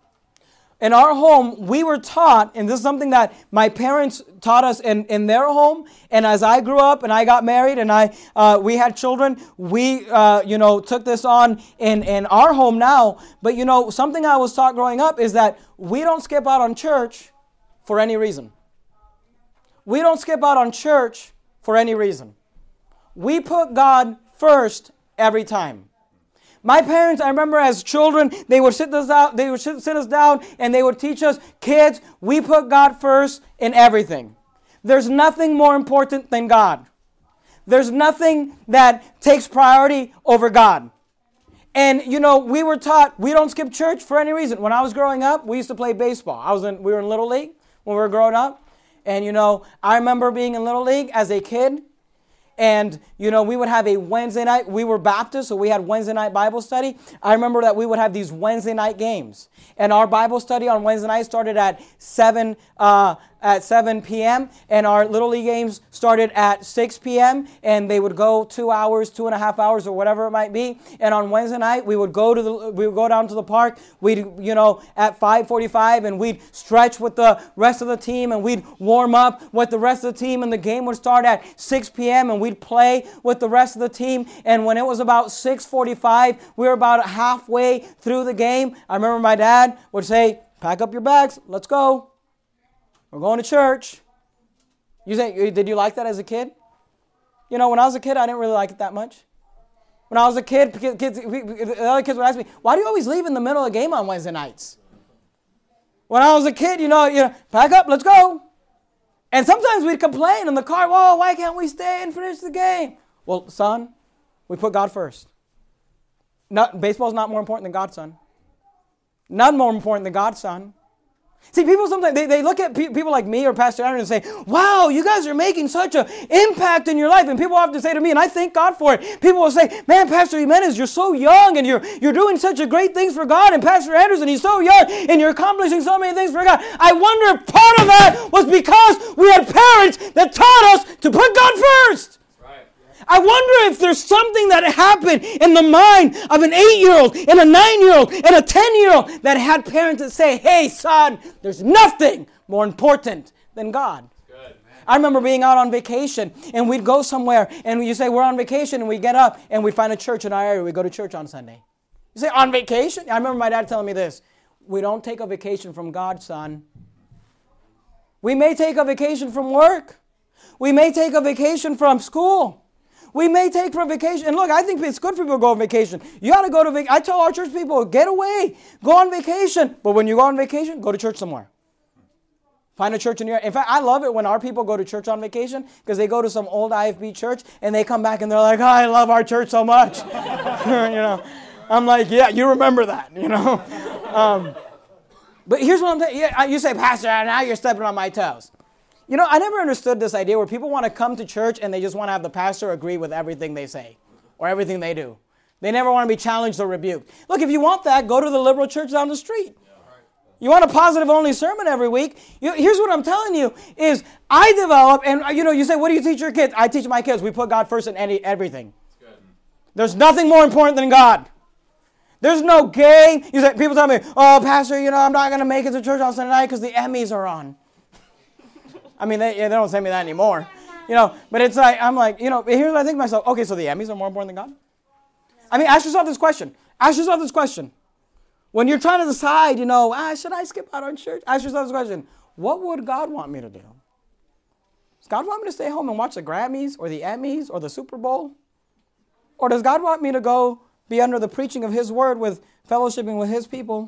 Speaker 1: in our home, we were taught, and this is something that my parents taught us in, in their home, and as I grew up and I got married and I uh, we had children, we, uh, you know, took this on in, in our home now. But, you know, something I was taught growing up is that we don't skip out on church for any reason. We don't skip out on church for any reason. We put God first every time. My parents, I remember as children, they would sit us out, they would sit, sit us down and they would teach us, kids, we put God first in everything. There's nothing more important than God. There's nothing that takes priority over God. And, you know, we were taught we don't skip church for any reason. When I was growing up, we used to play baseball. I was in, we were in Little League when we were growing up. And, you know, I remember being in Little League as a kid. And, you know, we would have a Wednesday night. We were Baptist, so we had Wednesday night Bible study. I remember that we would have these Wednesday night games. And our Bible study on Wednesday night started at seven uh, at seven p.m. And our Little League games started at six p.m. And they would go two hours, two and a half hours, or whatever it might be. And on Wednesday night, we would go to the we would go down to the park. We'd, you know, at five forty-five, and we'd stretch with the rest of the team, and we'd warm up with the rest of the team. And the game would start at six p.m. and we'd play with the rest of the team. And when it was about six forty-five, we were about halfway through the game. I remember my dad would say, "Pack up your bags, let's go. We're going to church." You say, did you like that as a kid? You know, when I was a kid, I didn't really like it that much. When I was a kid, kids, the other kids would ask me, "Why do you always leave in the middle of the game on Wednesday nights?" When I was a kid, you know, you know, pack up, let's go. And sometimes we'd complain in the car, "Whoa, why can't we stay and finish the game?" Well, son, we put God first. Not, baseball's not more important than God, son. None more important than God, son. See, people sometimes, they, they look at pe- people like me or Pastor Aaron and say, wow, you guys are making such an impact in your life. And people have to say to me, and I thank God for it, people will say, man, Pastor Jimenez, you're so young and you're, you're doing such a great things for God. And Pastor Anderson, he's so young and you're accomplishing so many things for God. I wonder if part of that was because we had parents that taught us to put God first. I wonder if there's something that happened in the mind of an eight-year-old and a nine-year-old and a ten-year-old that had parents that say, hey, son, there's nothing more important than God. Good. I remember being out on vacation, and we'd go somewhere, and you say, we're on vacation, and we get up, and we find a church in our area. We go to church on Sunday. You say, on vacation? I remember my dad telling me this. We don't take a vacation from God, son. We may take a vacation from work. We may take a vacation from school. We may take for vacation. And look, I think it's good for people to go on vacation. You got to go to vacation. I tell our church people, get away. Go on vacation. But when you go on vacation, go to church somewhere. Find a church in your area. In fact, I love it when our people go to church on vacation because they go to some old I F B church and they come back and they're like, oh, I love our church so much. you know, I'm like, yeah, you remember that, you know. Um, but here's what I'm saying. Yeah, you say, Pastor, now you're stepping on my toes. You know, I never understood this idea where people want to come to church and they just want to have the pastor agree with everything they say or everything they do. They never want to be challenged or rebuked. Look, if you want that, go to the liberal church down the street. You want a positive-only sermon every week? You, here's what I'm telling you is I develop, and you know, you say, what do you teach your kids? I teach my kids, we put God first in any, everything. There's nothing more important than God. There's no game. You say, people tell me, oh, Pastor, you know, I'm not going to make it to church on Sunday night because the Emmys are on. I mean, they, they don't say me that anymore, you know, but it's like, I'm like, you know, here's what I think to myself, okay, so the Emmys are more important than God? I mean, ask yourself this question. Ask yourself this question. When you're trying to decide, you know, ah, should I skip out on church? Ask yourself this question. What would God want me to do? Does God want me to stay home and watch the Grammys or the Emmys or the Super Bowl? Or does God want me to go be under the preaching of His word with fellowshipping with His people?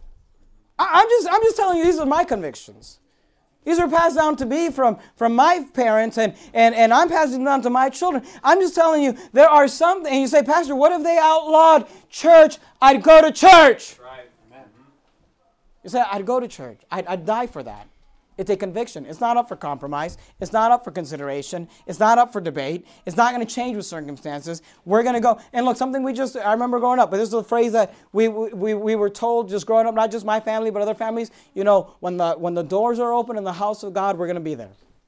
Speaker 1: I, I'm just, I'm just telling you, these are my convictions. These are passed down to me from, from my parents, and, and, and I'm passing them down to my children. I'm just telling you, there are some, and you say, Pastor, what if they outlawed church? I'd go to church. Right. Amen. You say, I'd go to church. I'd, I'd die for that. It's a conviction. It's not up for compromise. It's not up for consideration. It's not up for debate. It's not going to change with circumstances. We're going to go. And look, something we just, I remember growing up, but this is a phrase that we, we, we were told just growing up, not just my family, but other families, you know, when the, when the doors are open in the house of God, we're going to be there.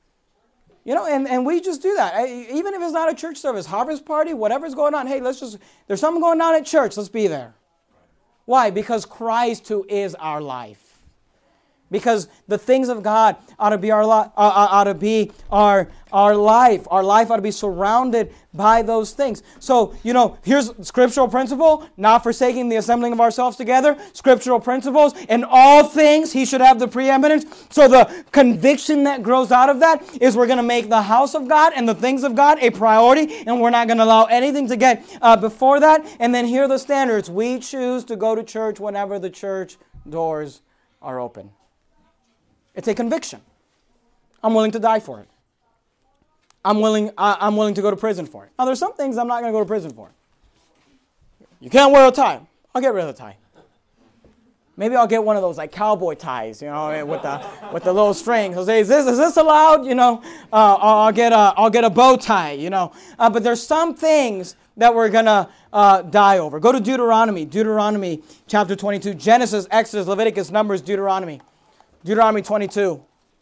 Speaker 1: You know, and, and we just do that. I, even if it's not a church service, harvest party, whatever's going on, hey, let's just, there's something going on at church, let's be there. Why? Because Christ, who is our life. Because the things of God ought to be our li- uh, ought to be our our life. Our life ought to be surrounded by those things. So, you know, here's scriptural principle, not forsaking the assembling of ourselves together. Scriptural principles. In all things, He should have the preeminence. So the conviction that grows out of that is we're going to make the house of God and the things of God a priority, and we're not going to allow anything to get uh, before that. And then here are the standards. We choose to go to church whenever the church doors are open. It's a conviction. I'm willing to die for it. I'm willing, uh, I'm willing to go to prison for it. Now, there's some things I'm not going to go to prison for. You can't wear a tie. I'll get rid of the tie. Maybe I'll get one of those like cowboy ties, you know, with the with the little string. I'll say, is this is this allowed? You know, uh, I'll get a I'll get a bow tie. You know, uh, but there's some things that we're gonna uh, die over. Go to Deuteronomy, Deuteronomy chapter twenty-two, Genesis, Exodus, Leviticus, Numbers, Deuteronomy. Deuteronomy twenty-two.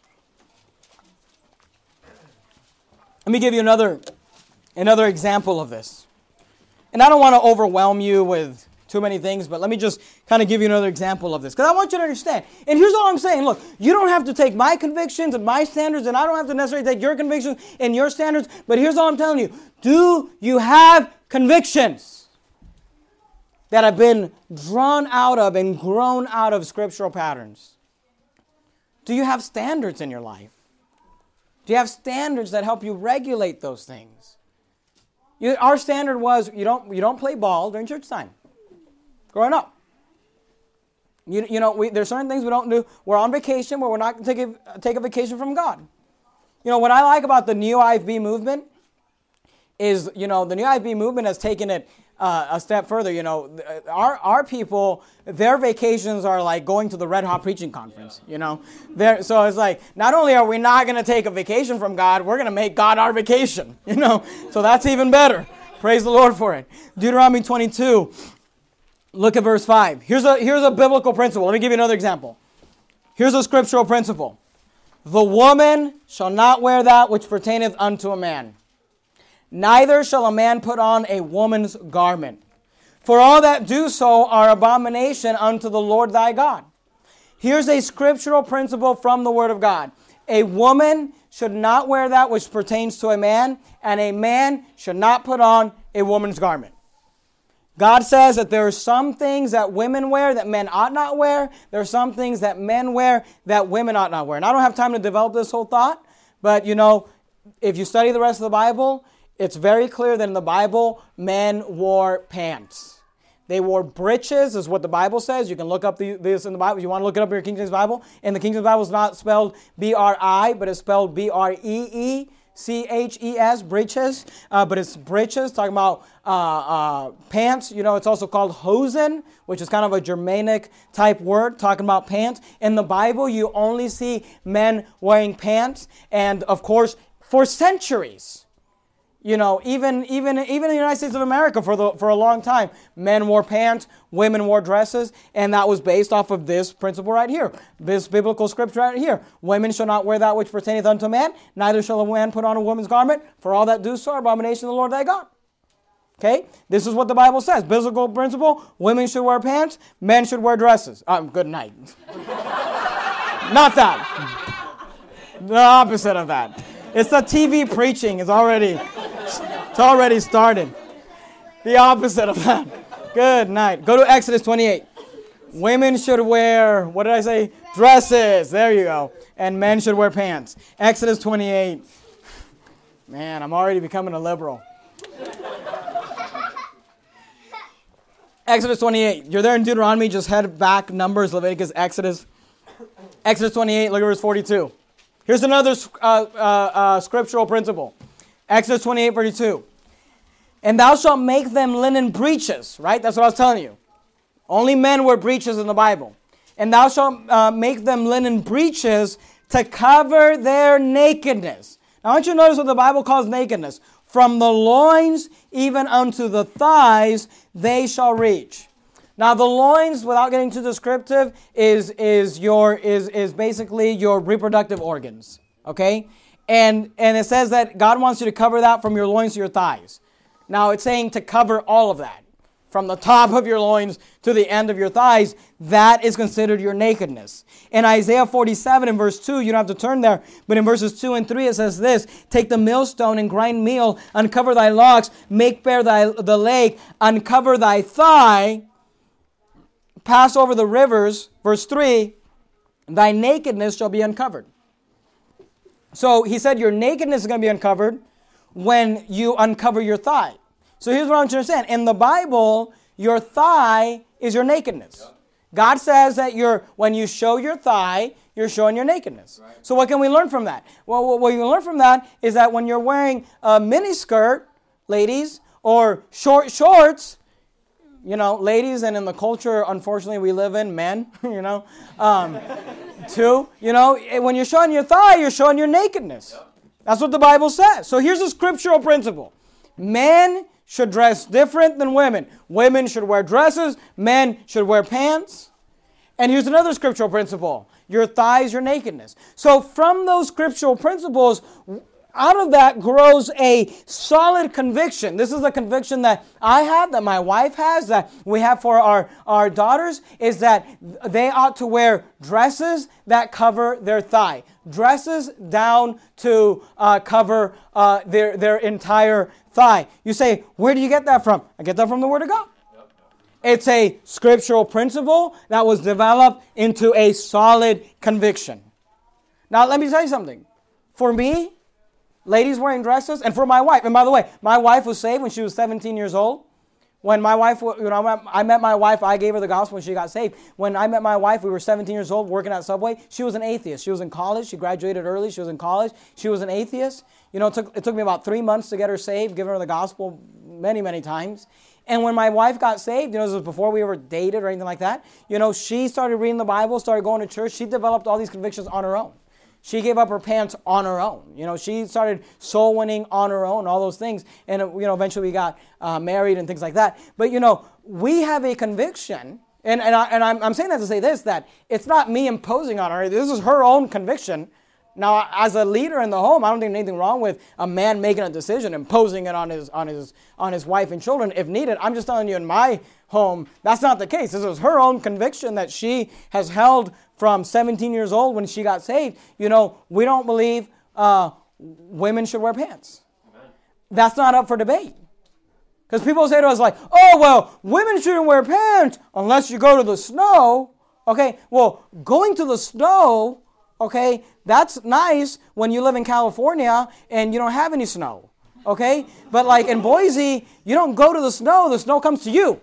Speaker 1: Let me give you another, another example of this. And I don't want to overwhelm you with too many things, but let me just kind of give you another example of this. Because I want you to understand. And here's all I'm saying. Look, you don't have to take my convictions and my standards, and I don't have to necessarily take your convictions and your standards. But here's all I'm telling you. Do you have convictions that have been drawn out of and grown out of scriptural patterns? Do you have standards in your life? Do you have standards that help you regulate those things? You, our standard was you don't you don't play ball during church time. Growing up, you you know we, there's certain things we don't do. We're on vacation where we're not going to take a, take a vacation from God. You know what I like about the new I F B movement is you know the new I F B movement has taken it uh, a step further. You know, our our people, their vacations are like going to the Red Hot Preaching Conference. You know, They're, so it's like not only are we not going to take a vacation from God, we're going to make God our vacation. You know, so that's even better. Praise the Lord for it. Deuteronomy twenty-two. Look at verse five. Here's a here's a biblical principle. Let me give you another example. Here's a scriptural principle. The woman shall not wear that which pertaineth unto a man. Neither shall a man put on a woman's garment. For all that do so are abomination unto the Lord thy God. Here's a scriptural principle from the Word of God. A woman should not wear that which pertains to a man, and a man should not put on a woman's garment. God says that there are some things that women wear that men ought not wear. There are some things that men wear that women ought not wear. And I don't have time to develop this whole thought, but you know, if you study the rest of the Bible, it's very clear that in the Bible, men wore pants. They wore breeches, is what the Bible says. You can look up the, this in the Bible. If you want to look it up in your King James Bible. And the King James Bible is not spelled B R I, but it's spelled B R E E C H E S, breeches. Uh, but it's breeches, talking about uh, uh, pants. You know, it's also called hosen, which is kind of a Germanic type word, talking about pants. In the Bible, you only see men wearing pants. And, of course, for centuries, you know, even even even in the United States of America for the for a long time, men wore pants, women wore dresses, and that was based off of this principle right here, this biblical scripture right here. Women shall not wear that which pertaineth unto a man, neither shall a man put on a woman's garment, for all that do so are abomination of the Lord thy God. Okay, this is what the Bible says. Biblical principle: women should wear pants, men should wear dresses. Um, good night. Not that. The opposite of that. It's the T V preaching. It's already. It's already started. The opposite of that. Good night. Go to Exodus twenty-eight. Women should wear, what did I say? Dresses. There you go. And men should wear pants. Exodus twenty-eight. Man, I'm already becoming a liberal. Exodus twenty-eight. You're there in Deuteronomy. Just head back. Numbers, Leviticus, Exodus. Exodus twenty-eight. Look at verse forty-two. Here's another uh, uh, uh, scriptural principle. Exodus twenty-eight, forty-two. And thou shalt make them linen breeches, right? That's what I was telling you. Only men wear breeches in the Bible. And thou shalt uh, make them linen breeches to cover their nakedness. Now I want you to notice what the Bible calls nakedness. From the loins even unto the thighs they shall reach. Now the loins, without getting too descriptive, is, is, your, is, is basically your reproductive organs, okay? And and it says that God wants you to cover that from your loins to your thighs. Now it's saying to cover all of that. From the top of your loins to the end of your thighs, that is considered your nakedness. In Isaiah forty-seven in verse two, you don't have to turn there, but in verses two and three it says this: take the millstone and grind meal, uncover thy locks, make bare thy, the lake, uncover thy thigh, pass over the rivers, verse three, thy nakedness shall be uncovered. So he said your nakedness is going to be uncovered when you uncover your thigh. So here's what I want you to understand. In the Bible, your thigh is your nakedness. God says that you're, when you show your thigh, you're showing your nakedness. Right. So what can we learn from that? Well, what you can learn from that is that when you're wearing a miniskirt, ladies, or short shorts, you know, ladies, and in the culture, unfortunately, we live in, men, you know, um, too, you know, when you're showing your thigh, you're showing your nakedness. That's what the Bible says. So here's a scriptural principle. Men should dress different than women. Women should wear dresses. Men should wear pants. And here's another scriptural principle. Your thighs, your nakedness. So from those scriptural principles, out of that grows a solid conviction. This is a conviction that I have, that my wife has, that we have for our, our daughters, is that they ought to wear dresses that cover their thigh. Dresses down to uh, cover uh, their, their entire thigh. You say, where do you get that from? I get that from the Word of God. It's a scriptural principle that was developed into a solid conviction. Now, let me tell you something. For me, ladies wearing dresses, and for my wife, and by the way, my wife was saved when she was seventeen years old. When my wife, you know, I met my wife, I gave her the gospel when she got saved. When I met my wife, we were seventeen years old, working at Subway. She was an atheist. She was in college. She graduated early. She was in college. She was an atheist. You know, it took, it took me about three months to get her saved, giving her the gospel many, many times. And when my wife got saved, you know, this was before we ever dated or anything like that, you know, she started reading the Bible, started going to church. She developed all these convictions on her own. She gave up her pants on her own. You know, she started soul winning on her own, all those things. And, you know, eventually we got uh, married and things like that. But, you know, we have a conviction, and, and, I, and I'm, I'm saying that to say this, that it's not me imposing on her. This is her own conviction. Now, as a leader in the home, I don't think there's anything wrong with a man making a decision, imposing it on his on his on his wife and children if needed. I'm just telling you, in my home, that's not the case. This is her own conviction that she has held from seventeen years old when she got saved. You know, we don't believe uh, women should wear pants. Amen. That's not up for debate. Because people say to us like, oh, well, women shouldn't wear pants unless you go to the snow. Okay, well, going to the snow, okay, that's nice when you live in California and you don't have any snow, okay? But like in Boise, you don't go to the snow, the snow comes to you.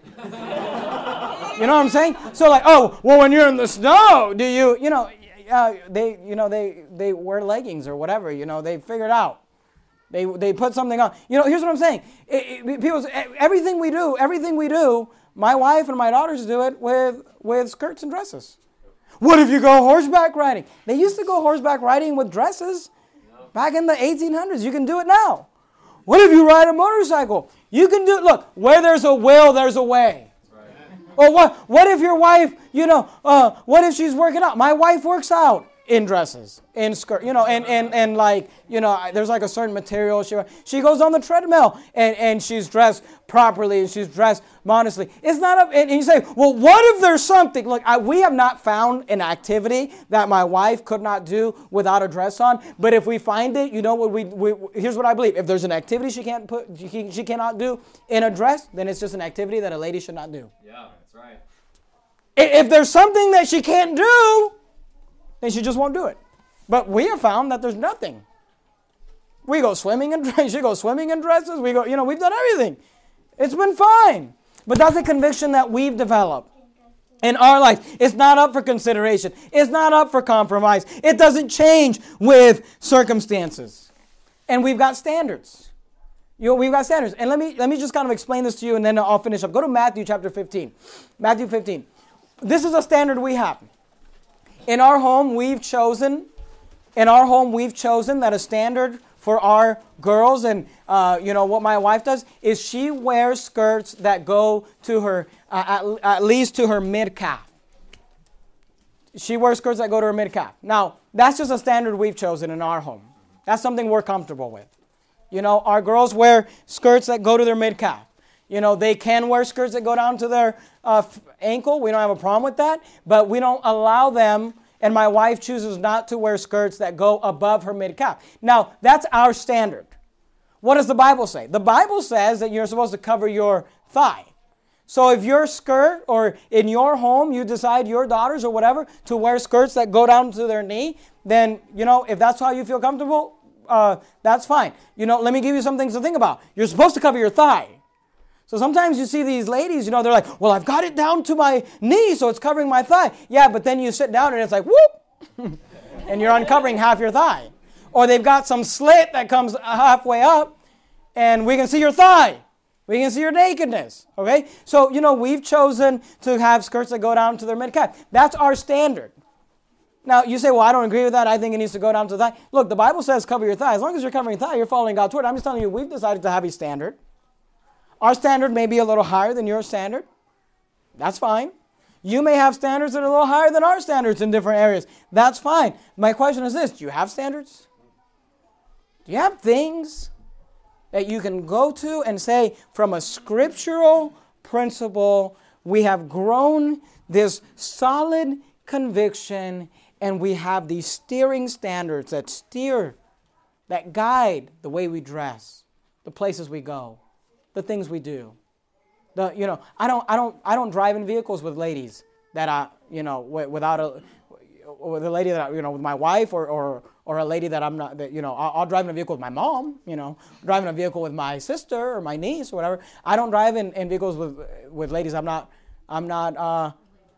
Speaker 1: You know what I'm saying? So like, oh, well, when you're in the snow, do you, you know, uh, they, you know, they, they wear leggings or whatever, you know, they figure it out. They, they put something on. You know, here's what I'm saying. It, it, people, everything we do, everything we do, my wife and my daughters do it with, with skirts and dresses. What if you go horseback riding? They used to go horseback riding with dresses back in the eighteen hundreds. You can do it now. What if you ride a motorcycle? You can do it. Look, where there's a will, there's a way. Right. Or what, what if your wife, you know, uh, what if she's working out? My wife works out in dresses, in skirt, you know, and, and, and like, you know, there's like a certain material. She she goes on the treadmill and, and she's dressed properly and she's dressed modestly. It's not a, and you say, well, what if there's something? Look, I, we have not found an activity that my wife could not do without a dress on. But if we find it, you know what we, we here's what I believe. If there's an activity she can't put, she, she cannot do in a dress, then it's just an activity that a lady should not do.
Speaker 2: Yeah, that's right.
Speaker 1: If there's something that she can't do, then she just won't do it. But we have found that there's nothing. We go swimming in dresses. She goes swimming in dresses. We go, you know, we've done everything. It's been fine. But that's a conviction that we've developed in our life. It's not up for consideration. It's not up for compromise. It doesn't change with circumstances. And we've got standards. You know, we've got standards. And let me let me just kind of explain this to you, and then I'll finish up. Go to Matthew chapter fifteen. Matthew fifteen. This is a standard we have. In our home, we've chosen, in our home, we've chosen that a standard for our girls, and uh, you know what my wife does is she wears skirts that go to her, uh, at, at least to her mid-calf. She wears skirts that go to her mid-calf. Now, that's just a standard we've chosen in our home. That's something we're comfortable with. You know, our girls wear skirts that go to their mid-calf. You know, they can wear skirts that go down to their uh, ankle. We don't have a problem with that. But we don't allow them, and my wife chooses not to wear skirts that go above her mid-calf. Now, that's our standard. What does the Bible say? The Bible says that you're supposed to cover your thigh. So if your skirt, or in your home, you decide, your daughters or whatever, to wear skirts that go down to their knee, then, you know, if that's how you feel comfortable, uh, that's fine. You know, let me give you some things to think about. You're supposed to cover your thigh. So sometimes you see these ladies, you know, they're like, well, I've got it down to my knee, so it's covering my thigh. Yeah, but then you sit down and it's like, whoop, and you're uncovering half your thigh. Or they've got some slit that comes halfway up, and we can see your thigh. We can see your nakedness, okay? So, you know, we've chosen to have skirts that go down to their mid-calf. That's our standard. Now, you say, well, I don't agree with that. I think it needs to go down to the thigh. Look, the Bible says cover your thigh. As long as you're covering your thigh, you're following God's word. I'm just telling you, we've decided to have a standard. Our standard may be a little higher than your standard. That's fine. You may have standards that are a little higher than our standards in different areas. That's fine. My question is this: do you have standards? Do you have things that you can go to and say, from a scriptural principle, we have grown this solid conviction, and we have these steering standards that steer, that guide the way we dress, the places we go, the things we do. The, you know, I don't, I don't, I don't drive in vehicles with ladies that I, you know, without a, with a lady that I, you know, with my wife, or or or a lady that I'm not, that, you know, I'll, I'll drive in a vehicle with my mom, you know, driving a vehicle with my sister or my niece or whatever. I don't drive in, in vehicles with with ladies I'm not, I'm not uh,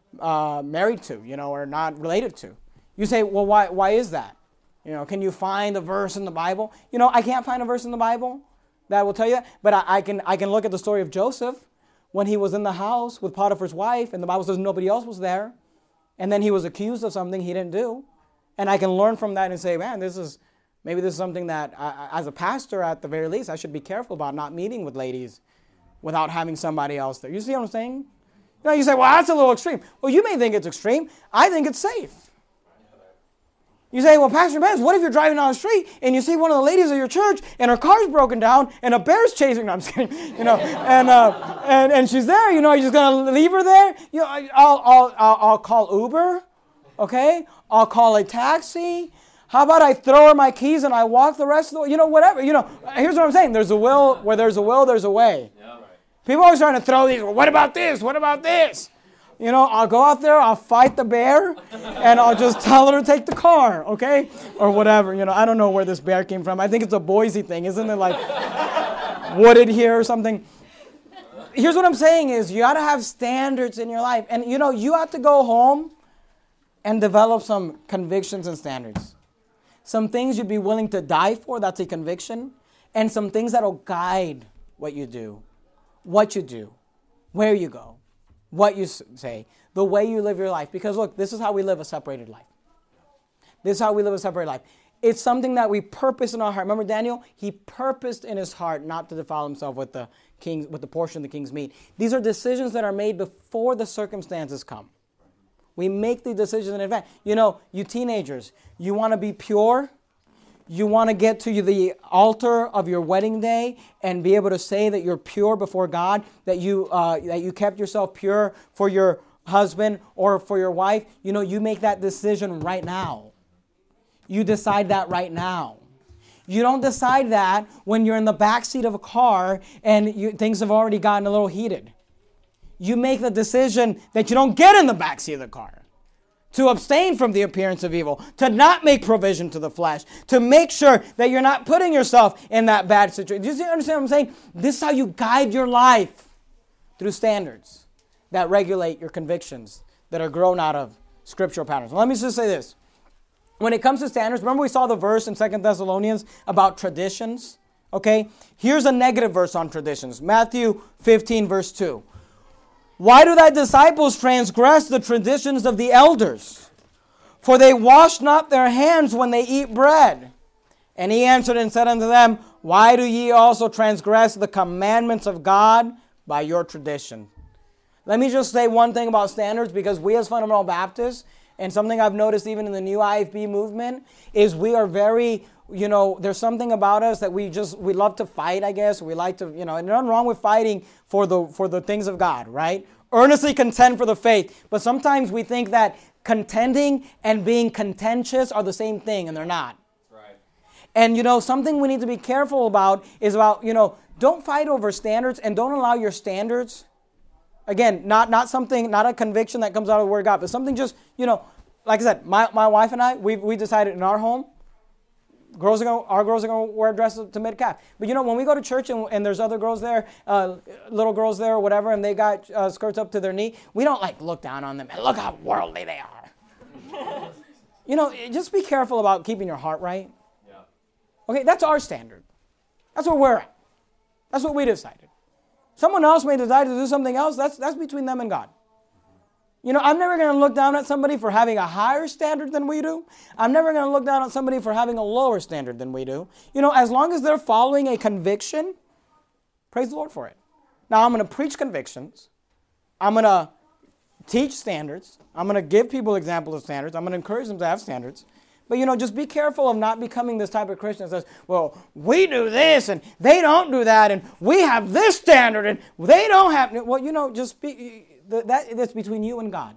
Speaker 1: uh, married to, you know, or not related to. You say, well, why, why is that? You know, can you find a verse in the Bible? You know, I can't find a verse in the Bible that will tell you that, but I, I can I can look at the story of Joseph, when he was in the house with Potiphar's wife, and the Bible says nobody else was there, and then he was accused of something he didn't do. And I can learn from that and say, man, this is, maybe this is something that, I, as a pastor at the very least, I should be careful about not meeting with ladies without having somebody else there. You see what I'm saying? You know, you say, well, that's a little extreme. Well, you may think it's extreme. I think it's safe. You say, well, Pastor Benz, what if you're driving down the street and you see one of the ladies of your church and her car's broken down and a bear's chasing her? No, I'm just kidding. You know, and, uh, and and she's there. You know, are you just going to leave her there? You know, I'll, I'll, I'll, I'll call Uber, okay? I'll call a taxi. How about I throw her my keys and I walk the rest of the way? You know, whatever. You know, here's what I'm saying. There's a will. Where there's a will, there's a way. Yeah, right. People are always trying to throw these, well, what about this? What about this? You know, I'll go out there, I'll fight the bear, and I'll just tell her to take the car, okay? Or whatever, you know. I don't know where this bear came from. I think it's a Boise thing. Isn't it like wooded here or something? Here's what I'm saying is you got to have standards in your life. And, you know, you have to go home and develop some convictions and standards. Some things you'd be willing to die for, that's a conviction. And some things that will guide what you do, what you do, where you go, what you say, the way you live your life. Because look, this is how we live a separated life. This is how we live a separated life. It's something that we purpose in our heart. Remember Daniel? He purposed in his heart not to defile himself with the king's, with the portion of the king's meat. These are decisions that are made before the circumstances come. We make the decisions in advance. You know, you teenagers, you want to be pure. You want to get to the altar of your wedding day and be able to say that you're pure before God, that you uh, that you kept yourself pure for your husband or for your wife. You know, you make that decision right now. You decide that right now. You don't decide that when you're in the back seat of a car and you, things have already gotten a little heated. You make the decision that you don't get in the back seat of the car. To abstain from the appearance of evil, to not make provision to the flesh, to make sure that you're not putting yourself in that bad situation. Do you understand what I'm saying? This is how you guide your life, through standards that regulate your convictions, that are grown out of scriptural patterns. Let me just say this. When it comes to standards, remember we saw the verse in Second Thessalonians about traditions? Okay, here's a negative verse on traditions. Matthew fifteen, verse two. Why do thy disciples transgress the traditions of the elders? For they wash not their hands when they eat bread. And he answered and said unto them, why do ye also transgress the commandments of God by your tradition? Let me just say one thing about standards, because we as Fundamental Baptists, and something I've noticed even in the new I F B movement, is we are very, you know, there's something about us that we just, we love to fight, I guess. We like to, you know, and nothing wrong with fighting for the for the things of God, right? Earnestly contend for the faith. But sometimes we think that contending and being contentious are the same thing, and they're not. Right. And, you know, something we need to be careful about is about, you know, don't fight over standards and don't allow your standards, again, not, not something, not a conviction that comes out of the Word of God, but something just, you know, like I said, my, my wife and I, we we decided in our home, Girls are gonna, our girls are going to wear dresses to mid-calf. But you know, when we go to church and, and there's other girls there, uh, little girls there or whatever, and they got uh, skirts up to their knee, we don't like look down on them and look how worldly they are. You know, just be careful about keeping your heart right. Yeah. Okay, that's our standard. That's where we're at. That's what we decided. Someone else may decide to do something else. That's, that's between them and God. You know, I'm never going to look down at somebody for having a higher standard than we do. I'm never going to look down at somebody for having a lower standard than we do. You know, as long as they're following a conviction, praise the Lord for it. Now, I'm going to preach convictions. I'm going to teach standards. I'm going to give people examples of standards. I'm going to encourage them to have standards. But, you know, just be careful of not becoming this type of Christian that says, well, we do this and they don't do that and we have this standard and they don't have... Well, you know, just be... That, that's between you and God.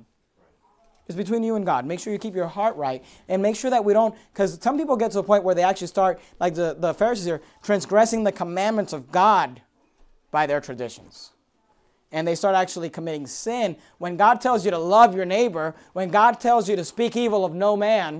Speaker 1: It's between you and God. Make sure you keep your heart right. And make sure that we don't... Because some people get to a point where they actually start, like the, the Pharisees here, transgressing the commandments of God by their traditions. And they start actually committing sin. When God tells you to love your neighbor, when God tells you to speak evil of no man,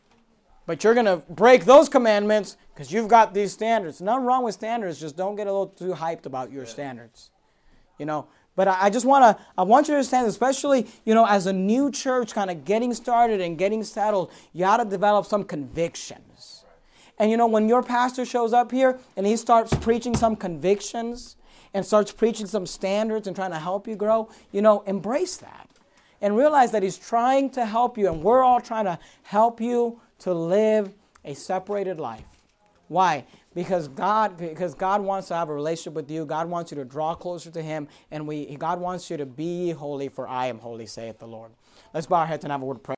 Speaker 1: but you're going to break those commandments because you've got these standards. Nothing wrong with standards. Just don't get a little too hyped about your standards. You know... But I just want to, I want you to understand, especially, you know, as a new church kind of getting started and getting settled, you got to develop some convictions. And you know, when your pastor shows up here and he starts preaching some convictions and starts preaching some standards and trying to help you grow, you know, embrace that. And realize that he's trying to help you, and we're all trying to help you to live a separated life. Why? Because God, because God wants to have a relationship with you. God wants you to draw closer to him, and we God wants you to be holy, for I am holy, saith the Lord. Let's bow our heads and have a word of prayer.